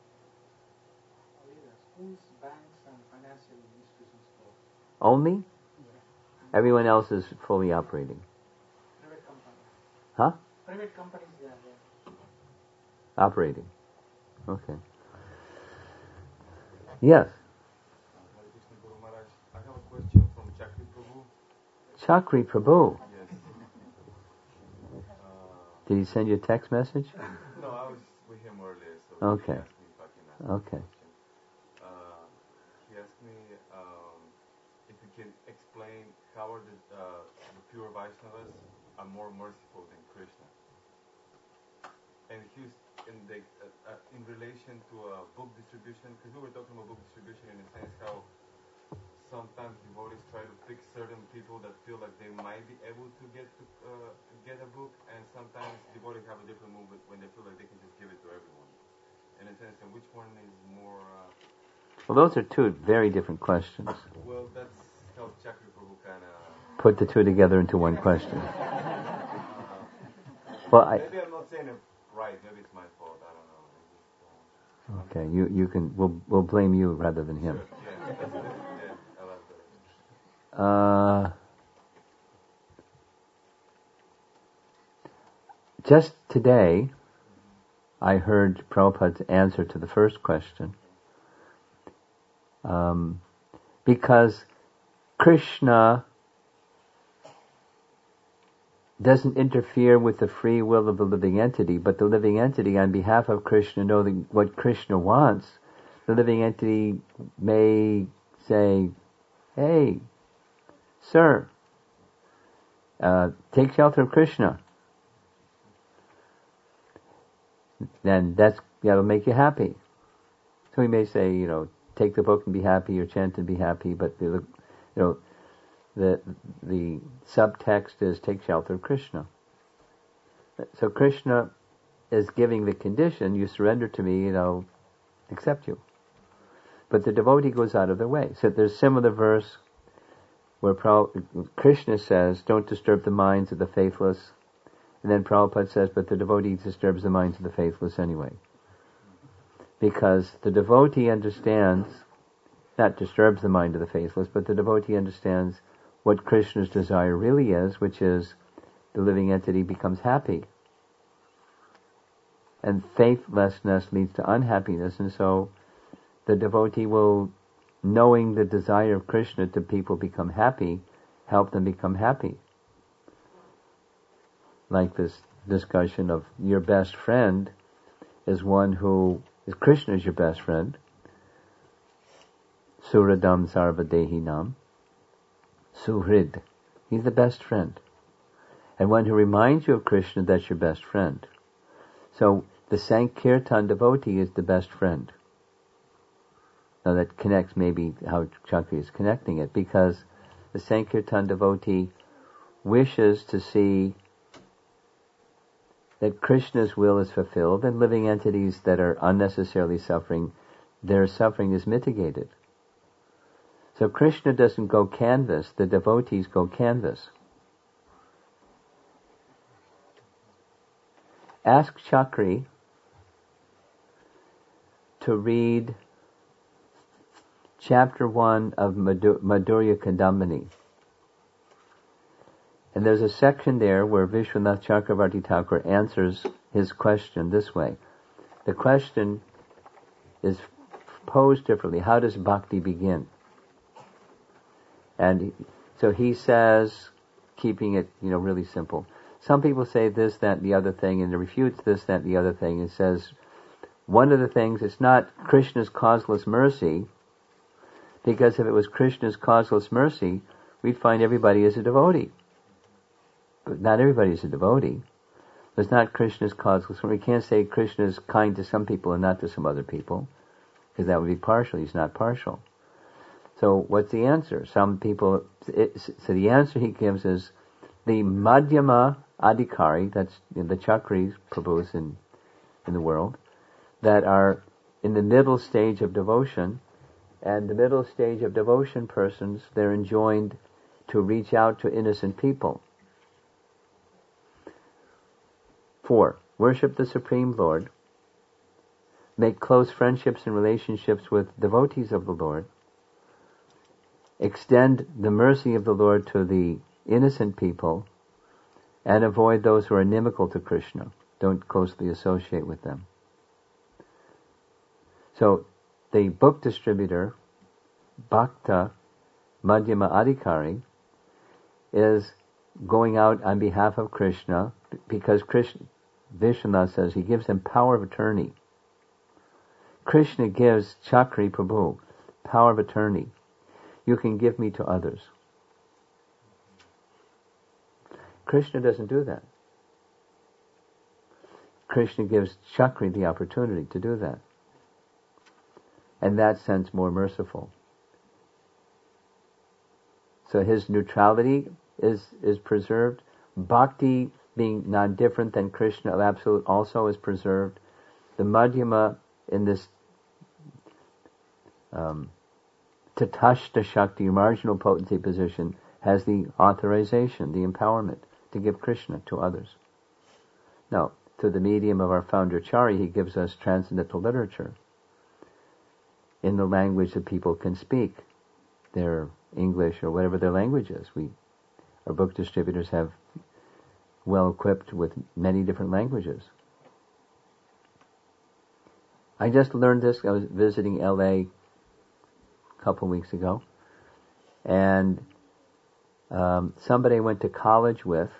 Schools, banks, and financial institutions. Only? Yeah. Everyone else is fully operating. Private companies. Huh? Private companies, yeah, yeah. Operating. Okay. Yes. I have a question from Chakri Prabhu. Chakri Prabhu. Yes. Uh, Did he send you a text message? no, I was with him earlier, so Okay. he asked me if I can ask Okay. a question. Uh, he asked me um, if you can explain how are the, uh, the pure Vaishnavas are more merciful than Krishna. And he was in the uh, uh, in relation to uh, book distribution, because we were talking about book distribution in a sense how sometimes devotees try to pick certain people that feel like they might be able to get to uh, get a book, and sometimes devotees have a different move when they feel like they can just give it to everyone. In a sense, and which one is more? Uh, Well, those are two very different questions. well, that's how Chakri Prabhu kind of Put the two together into one question. uh, Well, I. maybe I'm not saying it right. Maybe it's my fault. I don't know. Just, uh, Okay, you you can. We'll we'll blame you rather than him. Sure. Yeah, that's, that's, yeah, I like that. Uh, just today, I heard Prabhupada's answer to the first question. Um, because Krishna doesn't interfere with the free will of the living entity, but the living entity, on behalf of Krishna, knowing what Krishna wants, the living entity may say, hey, sir, uh, take shelter of Krishna. Then that's, that'll make you happy. So he may say, you know, take the book and be happy, or chant and be happy, but the, you know, the the subtext is take shelter of Krishna. So Krishna is giving the condition, you surrender to me, and I'll accept you. But the devotee goes out of their way. So there's a similar verse where Krishna says, don't disturb the minds of the faithless. And then Prabhupada says, but the devotee disturbs the minds of the faithless anyway. Because the devotee understands, not disturbs the mind of the faithless, but the devotee understands what Krishna's desire really is, which is the living entity becomes happy. And faithlessness leads to unhappiness, and so the devotee will, knowing the desire of Krishna to people become happy, help them become happy. Like this discussion of your best friend is one who, is Krishna is your best friend. Suradam Sarvadehinam. Suhrid. He's the best friend. And one who reminds you of Krishna, that's your best friend. So the Sankirtan devotee is the best friend. Now that connects maybe how Chakri is connecting it, because the Sankirtan devotee wishes to see that Krishna's will is fulfilled and living entities that are unnecessarily suffering, their suffering is mitigated. So Krishna doesn't go canvas, the devotees go canvas. Ask Chakri to read chapter one of Madhu- Madhurya Kadambini. And there's a section there where Vishwanath Chakravarti Thakur answers his question this way. The question is posed differently. How does bhakti begin? And so he says, keeping it, you know, really simple. Some people say this, that, and the other thing, and it refutes this, that, and the other thing. It says, one of the things, it's not Krishna's causeless mercy, because if it was Krishna's causeless mercy, we'd find everybody is a devotee. But not everybody is a devotee. It's not Krishna's causeless mercy. We can't say Krishna is kind to some people and not to some other people, because that would be partial. He's not partial. So what's the answer? Some people, it, so the answer he gives is the Madhyama Adhikari, that's you know, the Chakris, Prabhus in, in the world, that are in the middle stage of devotion, and the middle stage of devotion persons, they're enjoined to reach out to innocent people. Four, worship the Supreme Lord, make close friendships and relationships with devotees of the Lord, extend the mercy of the Lord to the innocent people, and avoid those who are inimical to Krishna. Don't closely associate with them. So, the book distributor, Bhakta Madhyama Adhikari, is going out on behalf of Krishna, because Krishna, Vishwanath says, he gives him power of attorney. Krishna gives Chakri Prabhu power of attorney. You can give me to others. Krishna doesn't do that. Krishna gives Chakri the opportunity to do that. In that sense, more merciful. So his neutrality is, is preserved. Bhakti, being not different than Krishna of absolute, also is preserved. The Madhyama in this um, Tatashta Shakti, marginal potency position, has the authorization, the empowerment to give Krishna to others. Now, through the medium of our founder Chari, he gives us transcendental literature in the language that people can speak, their English or whatever their language is. We, our book distributors have well equipped with many different languages. I just learned this. I was visiting L A a couple of weeks ago, and um, somebody I went to college with,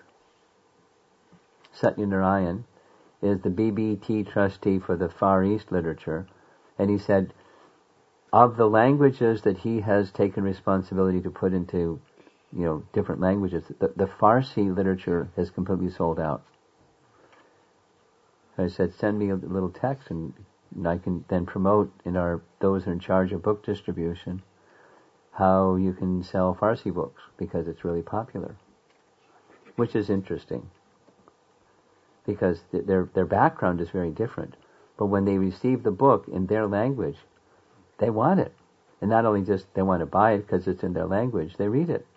Satya Narayan, is the B B T trustee for the Far East literature, and he said, of the languages that he has taken responsibility to put into, you know, different languages, the, the Farsi literature has completely sold out. So I said, send me a little text, and, and I can then promote in our those who are in charge of book distribution how you can sell Farsi books, because it's really popular, which is interesting, because th- their their background is very different. But when they receive the book in their language, they want it. And not only just they want to buy it because it's in their language, they read it.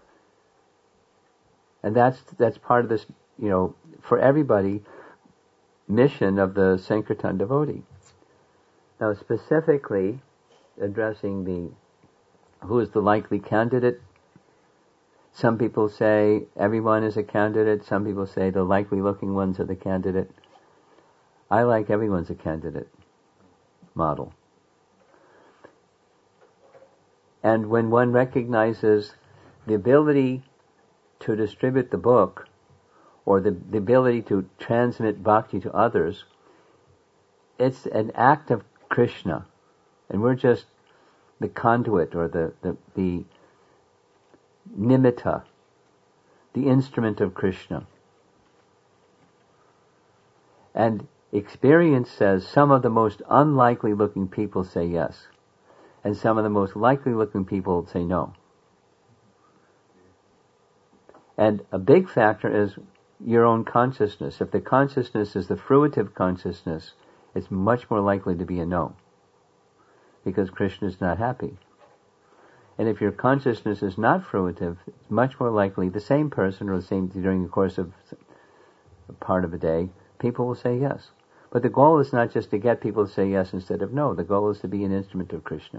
And that's that's part of this, you know, for everybody, mission of the Sankirtan devotee. Now, specifically addressing the who is the likely candidate, some people say everyone is a candidate. Some people say the likely looking ones are the candidate. I like everyone's a candidate model. And when one recognizes the ability to distribute the book, or the, the ability to transmit bhakti to others, it's an act of Krishna. And we're just the conduit, or the, the, the nimitta, the instrument of Krishna. And Experience says some of the most unlikely looking people say yes, and some of the most likely looking people say no. And a big factor is your own consciousness. If the consciousness is the fruitive consciousness, it's much more likely to be a no, because Krishna is not happy. And if your consciousness is not fruitive, it's much more likely the same person or the same during the course of a part of a day, people will say yes. But the goal is not just to get people to say yes instead of no. The goal is to be an instrument of Krishna.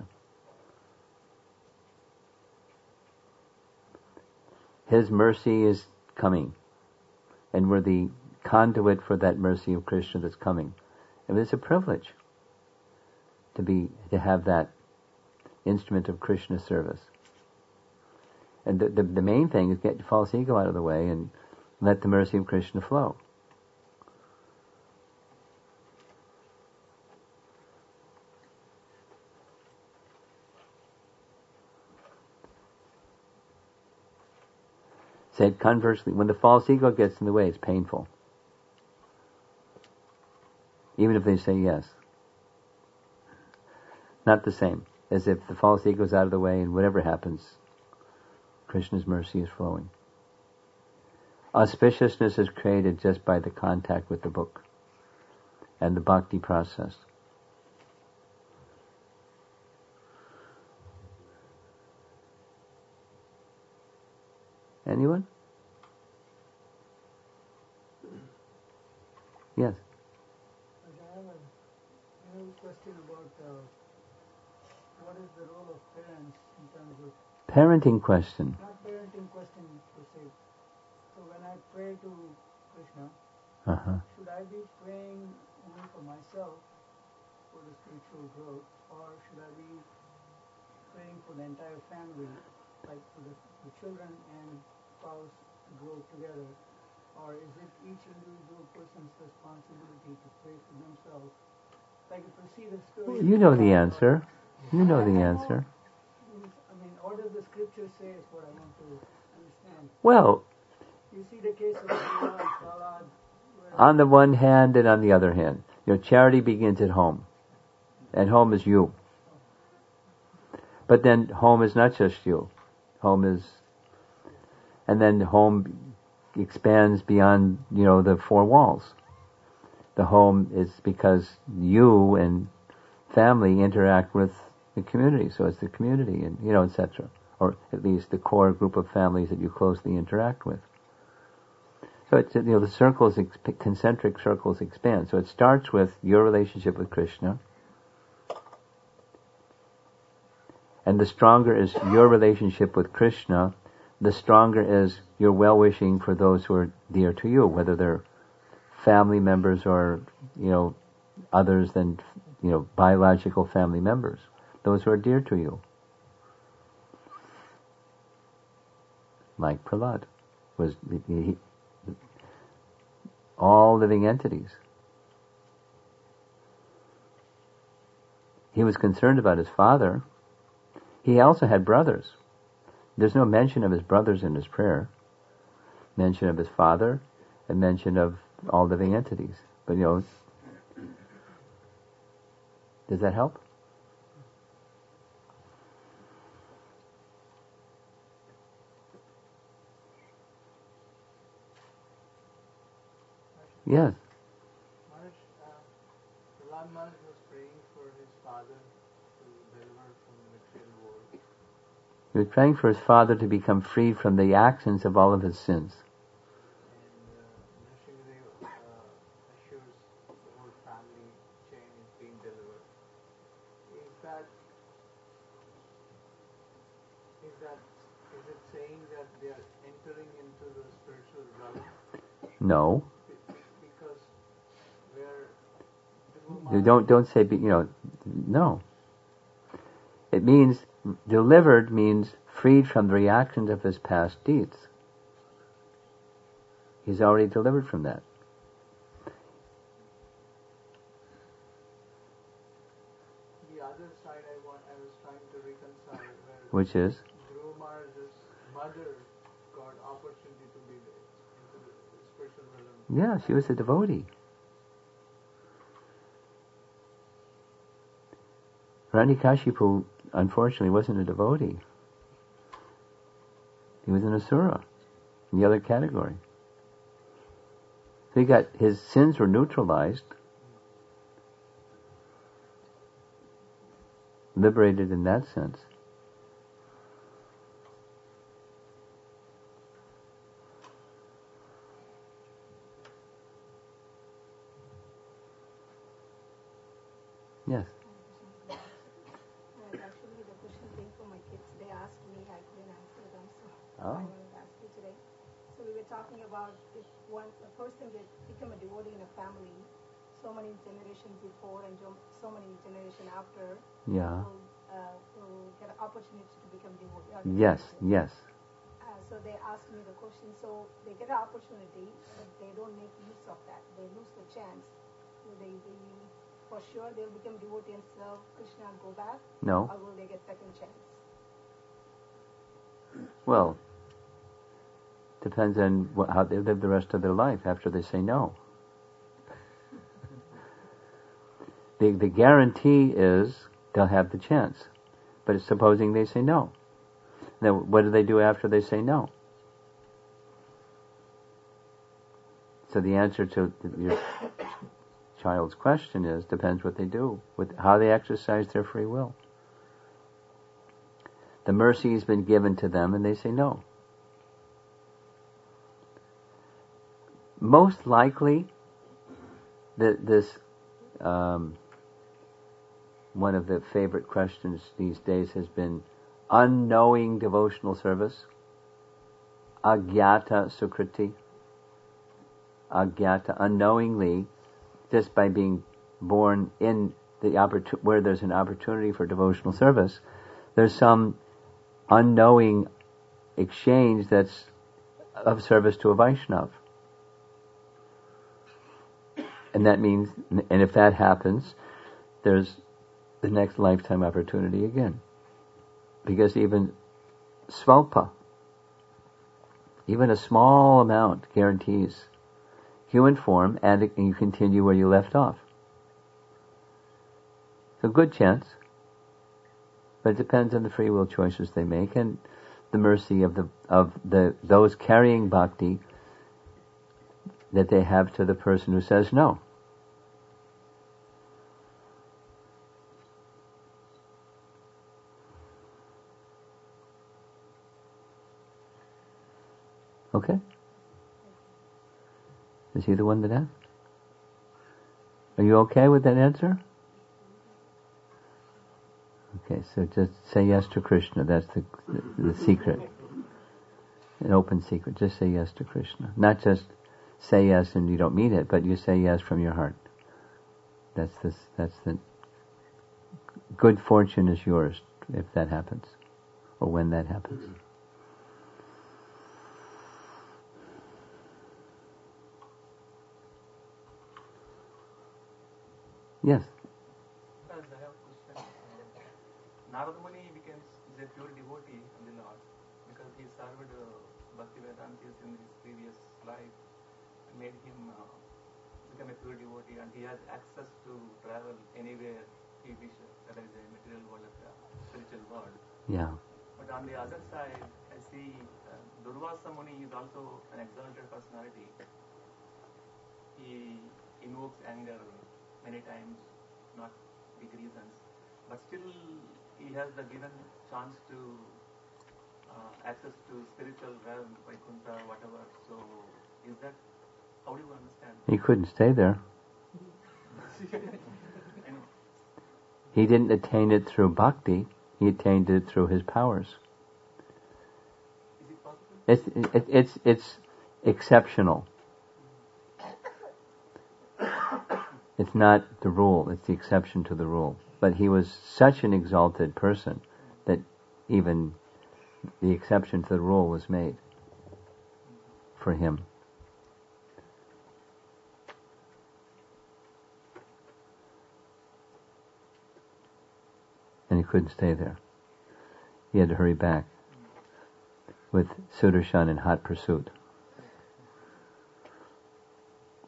His mercy is coming, and we're the conduit for that mercy of Krishna that's coming. And it's a privilege to be to have that instrument of Krishna service. And the, the, the main thing is get false ego out of the way and let the mercy of Krishna flow. Said conversely, when the false ego gets in the way, it's painful. Even if they say yes. Not the same as if the false ego is out of the way and whatever happens, Krishna's mercy is flowing. Auspiciousness is created just by the contact with the book and the bhakti process. Anyone? Yes. I have a, I have a question about uh, what is the role of parents in terms of... Parenting question. Not parenting question per se. So when I pray to Krishna, Uh-huh. should I be praying only for myself, for the spiritual growth, or should I be praying for the entire family, like for the, the children and spouse to grow together? Or is it each individual person's responsibility to pray for themselves? Like if I see the story... You know the answer. You know the answer. I mean, what does the scripture say is what I want to understand. Well, You see the case of Prahlad, Prahlad, where on the one hand and on the other hand, your charity begins at home. And home is you. But then home is not just you. Home is... And then home expands beyond, you know, the four walls. The home is because you and family interact with the community, so it's the community, and you know, et cetera. Or at least the core group of families that you closely interact with. So it's, you know, the circles, exp- concentric circles expand. So it starts with your relationship with Krishna, and the stronger is your relationship with Krishna, the stronger is your well-wishing for those who are dear to you, whether they're family members or, you know, others than, you know, biological family members. Those who are dear to you. Like Prahlad was he, he, all living entities. He was concerned about his father. He also had brothers. There's no mention of his brothers in his prayer. Mention of his father and mention of all living entities. But, you know, does that help? Yes. Maharaj, uh, Prahlad Maharaj was praying for his father to deliver from the material world. He was praying for his father to become freed from the actions of all of his sins. And uh, Nrsimhadev uh, assures the whole family chain is being delivered. Is that is that is it saying that they are entering into the spiritual realm? No. Be- be- because where You don't don't say, you know, no. It means delivered means freed from the reactions of his past deeds. He's already delivered from that. the other side I want I was trying to reconcile where Which is? Dhruva Maharaj's mother got opportunity to be the, into the spiritual realm. Yeah, she was a devotee. Hiranyakashipu, unfortunately, wasn't a devotee. He was an asura, in the other category. So he got, his sins were neutralized, liberated in that sense. Yes. And actually, the question came from my kids. They asked me, I couldn't answer them, so Oh. I wanted to ask you today. So we were talking about if one a person gets become a devotee in a family, so many generations before and jo- so many generations after, Yeah. will, uh, will get an opportunity to become devotee. or Yes, devotee. yes. Uh, so they asked me the question. So they get an opportunity, but they don't make use of that. They lose the chance. Will they be for sure they'll become devotee and serve Krishna and go back? No. Or will they get second chance? Well, depends on wh- how they live the rest of their life after they say no. The, the guarantee is they'll have the chance. But it's supposing they say no. Now, what do they do after they say no? So the answer to your child's question is, depends what they do, with how they exercise their free will. The mercy has been given to them and they say no. Most likely, that this, um, one of the favorite questions these days has been unknowing devotional service, agyata sukriti, agyata, unknowingly, just by being born in the opportu- where there's an opportunity for devotional service, there's some unknowing exchange that's of service to a Vaishnav. And that means, and if that happens, there's the next lifetime opportunity again. Because even svalpa, even a small amount guarantees human form, and you continue where you left off. So good chance, but it depends on the free will choices they make and the mercy of the of the those carrying bhakti that they have to the person who says no. Okay? Is he the one that asked? Are you okay with that answer? Okay, so just say yes to Krishna. That's the, the, the secret. An open secret. Just say yes to Krishna. Not just say yes and you don't mean it, but you say yes from your heart. That's the, that's the good fortune is yours if that happens, or when that happens. Yes. As I have a question. Uh, Narada Muni becomes is a pure devotee of the Lord because he served uh, Bhaktivedantis in his previous life and made him uh, become a pure devotee, and he has access to travel anywhere he wishes, whether it's a material world or a spiritual world. Yeah. But on the other side, I see uh, Durvasa Muni is also an exalted personality. He invokes anger many times, not big reasons, but still he has the given chance to uh, access to spiritual realm, Vaikuntha, whatever. So, is that, how do you understand? He couldn't stay there. I know. He didn't attain it through bhakti. He attained it through his powers. Is it possible? It's it, it's it's exceptional. It's not the rule. It's the exception to the rule. But he was such an exalted person that even the exception to the rule was made for him. And he couldn't stay there. He had to hurry back with Sudarshan in hot pursuit.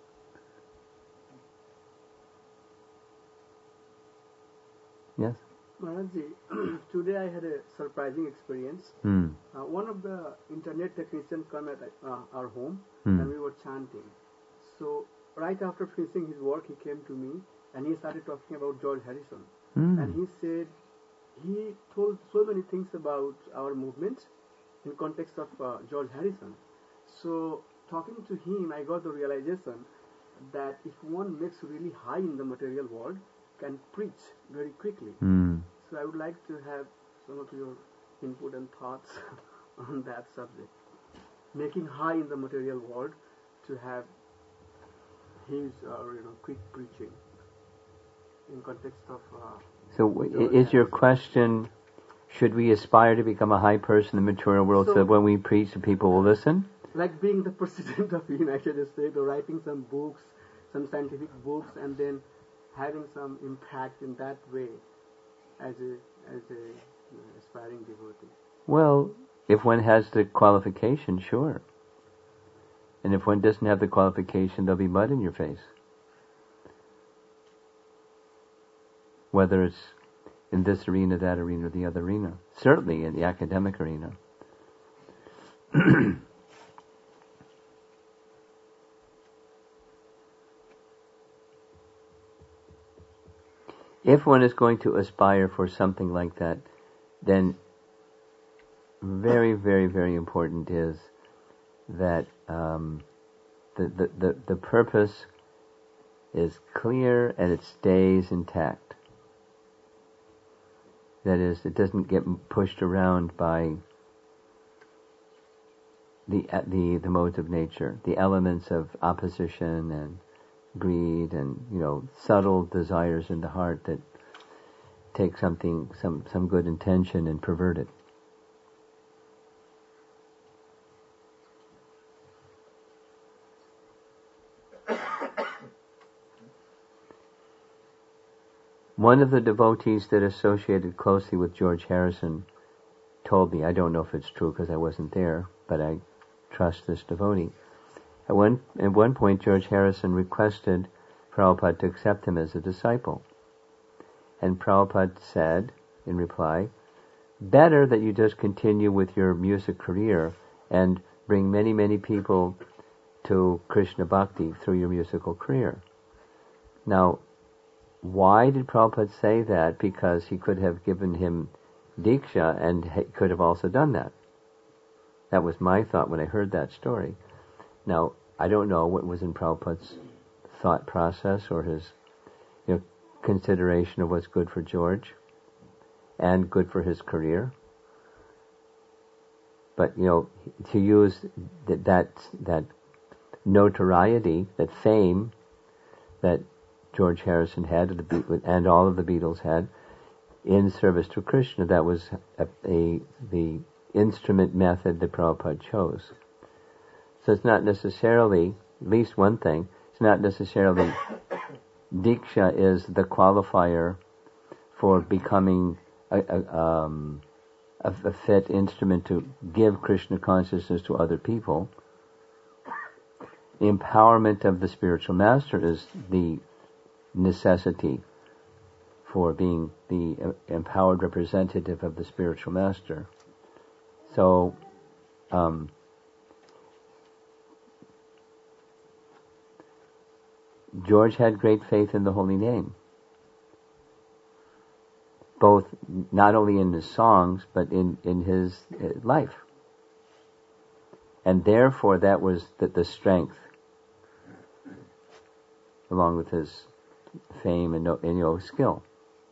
Yes? Maharajji, today I had a surprising experience. Hmm. Uh, one of the internet technicians came at uh, our home Hmm. and we were chanting. So right after finishing his work, he came to me and he started talking about George Harrison. Hmm. And he said he told so many things about our movement in context of uh, George Harrison. So talking to him, I got the realization that if one makes really high in the material world, can preach very quickly. Hmm. So I would like to have some of your input and thoughts on that subject. Making high in the material world to have his, uh, you know, quick preaching in context of. Uh, So, w- George is your Harrison. question, should we aspire to become a high person in the material world so, So- that when we preach, the people will listen? Like being the president of the United States or writing some books, some scientific books, and then having some impact in that way as a as a you know, aspiring devotee. Well, if one has the qualification, sure. And if one doesn't have the qualification, there'll be mud in your face. Whether it's in this arena, that arena, or the other arena. Certainly in the academic arena. If one is going to aspire for something like that, then very, very, very important is that um, the, the, the, the purpose is clear and it stays intact. That is, it doesn't get pushed around by the the the modes of nature, the elements of opposition and greed and, you know, subtle desires in the heart that take something, some, some good intention and pervert it. One of the devotees that associated closely with George Harrison told me, I don't know if it's true because I wasn't there, but I trust this devotee. At one, at one point, George Harrison requested Prabhupada to accept him as a disciple. And Prabhupada said, in reply, better that you just continue with your music career and bring many, many people to Krishna Bhakti through your musical career. Now, why did Prabhupada say that? Because he could have given him Diksha and he could have also done that. That was my thought when I heard that story. Now, I don't know what was in Prabhupada's thought process or his, you know, consideration of what's good for George and good for his career. But, you know, to use that that, that notoriety, that fame that George Harrison had and all of the Beatles had in service to Krishna, that was a, a the instrument method that Prabhupada chose. So it's not necessarily, at least one thing, it's not necessarily Diksha is the qualifier for becoming a, a, um, a, a fit instrument to give Krishna consciousness to other people. The empowerment of the spiritual master is the necessity for being the empowered representative of the spiritual master. So, um, George had great faith in the holy name, both not only in his songs but in in his uh, life, and therefore that was the, the strength, along with his fame and, and you know skill.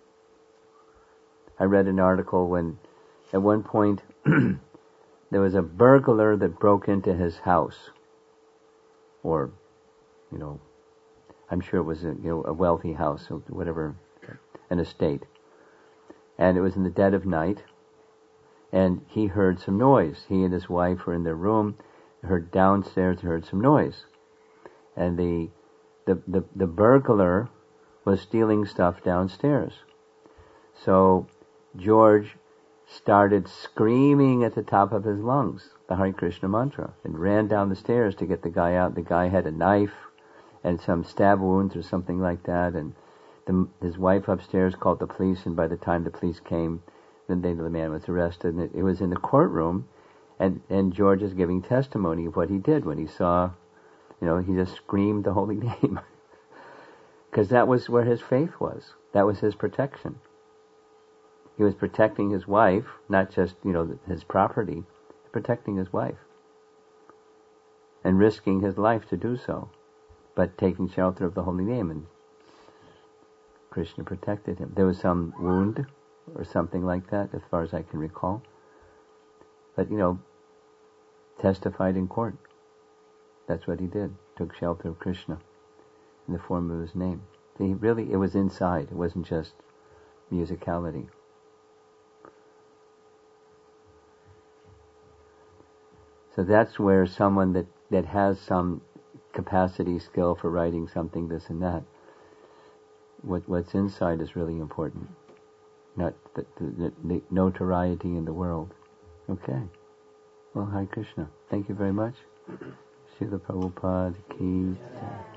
I read an article when, at one point, there was a burglar that broke into his house, or, you know, I'm sure it was a, you know, a wealthy house, or whatever, an estate. And it was in the dead of night, and he heard some noise. He and his wife were in their room, heard downstairs, heard some noise. And the, the, the, the burglar was stealing stuff downstairs. So George started screaming at the top of his lungs the Hare Krishna mantra and ran down the stairs to get the guy out. The guy had a knife and some stab wounds or something like that, and the, his wife upstairs called the police, and by the time the police came, then they, the man was arrested. And it, it was in the courtroom, and, and George is giving testimony of what he did when he saw, you know, he just screamed the holy name. Because that was where his faith was. That was his protection. He was protecting his wife, not just, you know, his property, protecting his wife. And risking his life to do so. But taking shelter of the holy name, and Krishna protected him. There was some wound or something like that, as far as I can recall. But, you know, testified in court. That's what he did. Took shelter of Krishna in the form of his name. He really, it was inside. It wasn't just musicality. So that's where someone that, that has some capacity, skill for writing something, this and that, what what's inside is really important. Not the, the, the notoriety in the world. Okay. Well, Hare Krishna. Thank you very much. Srila Prabhupada ki jai.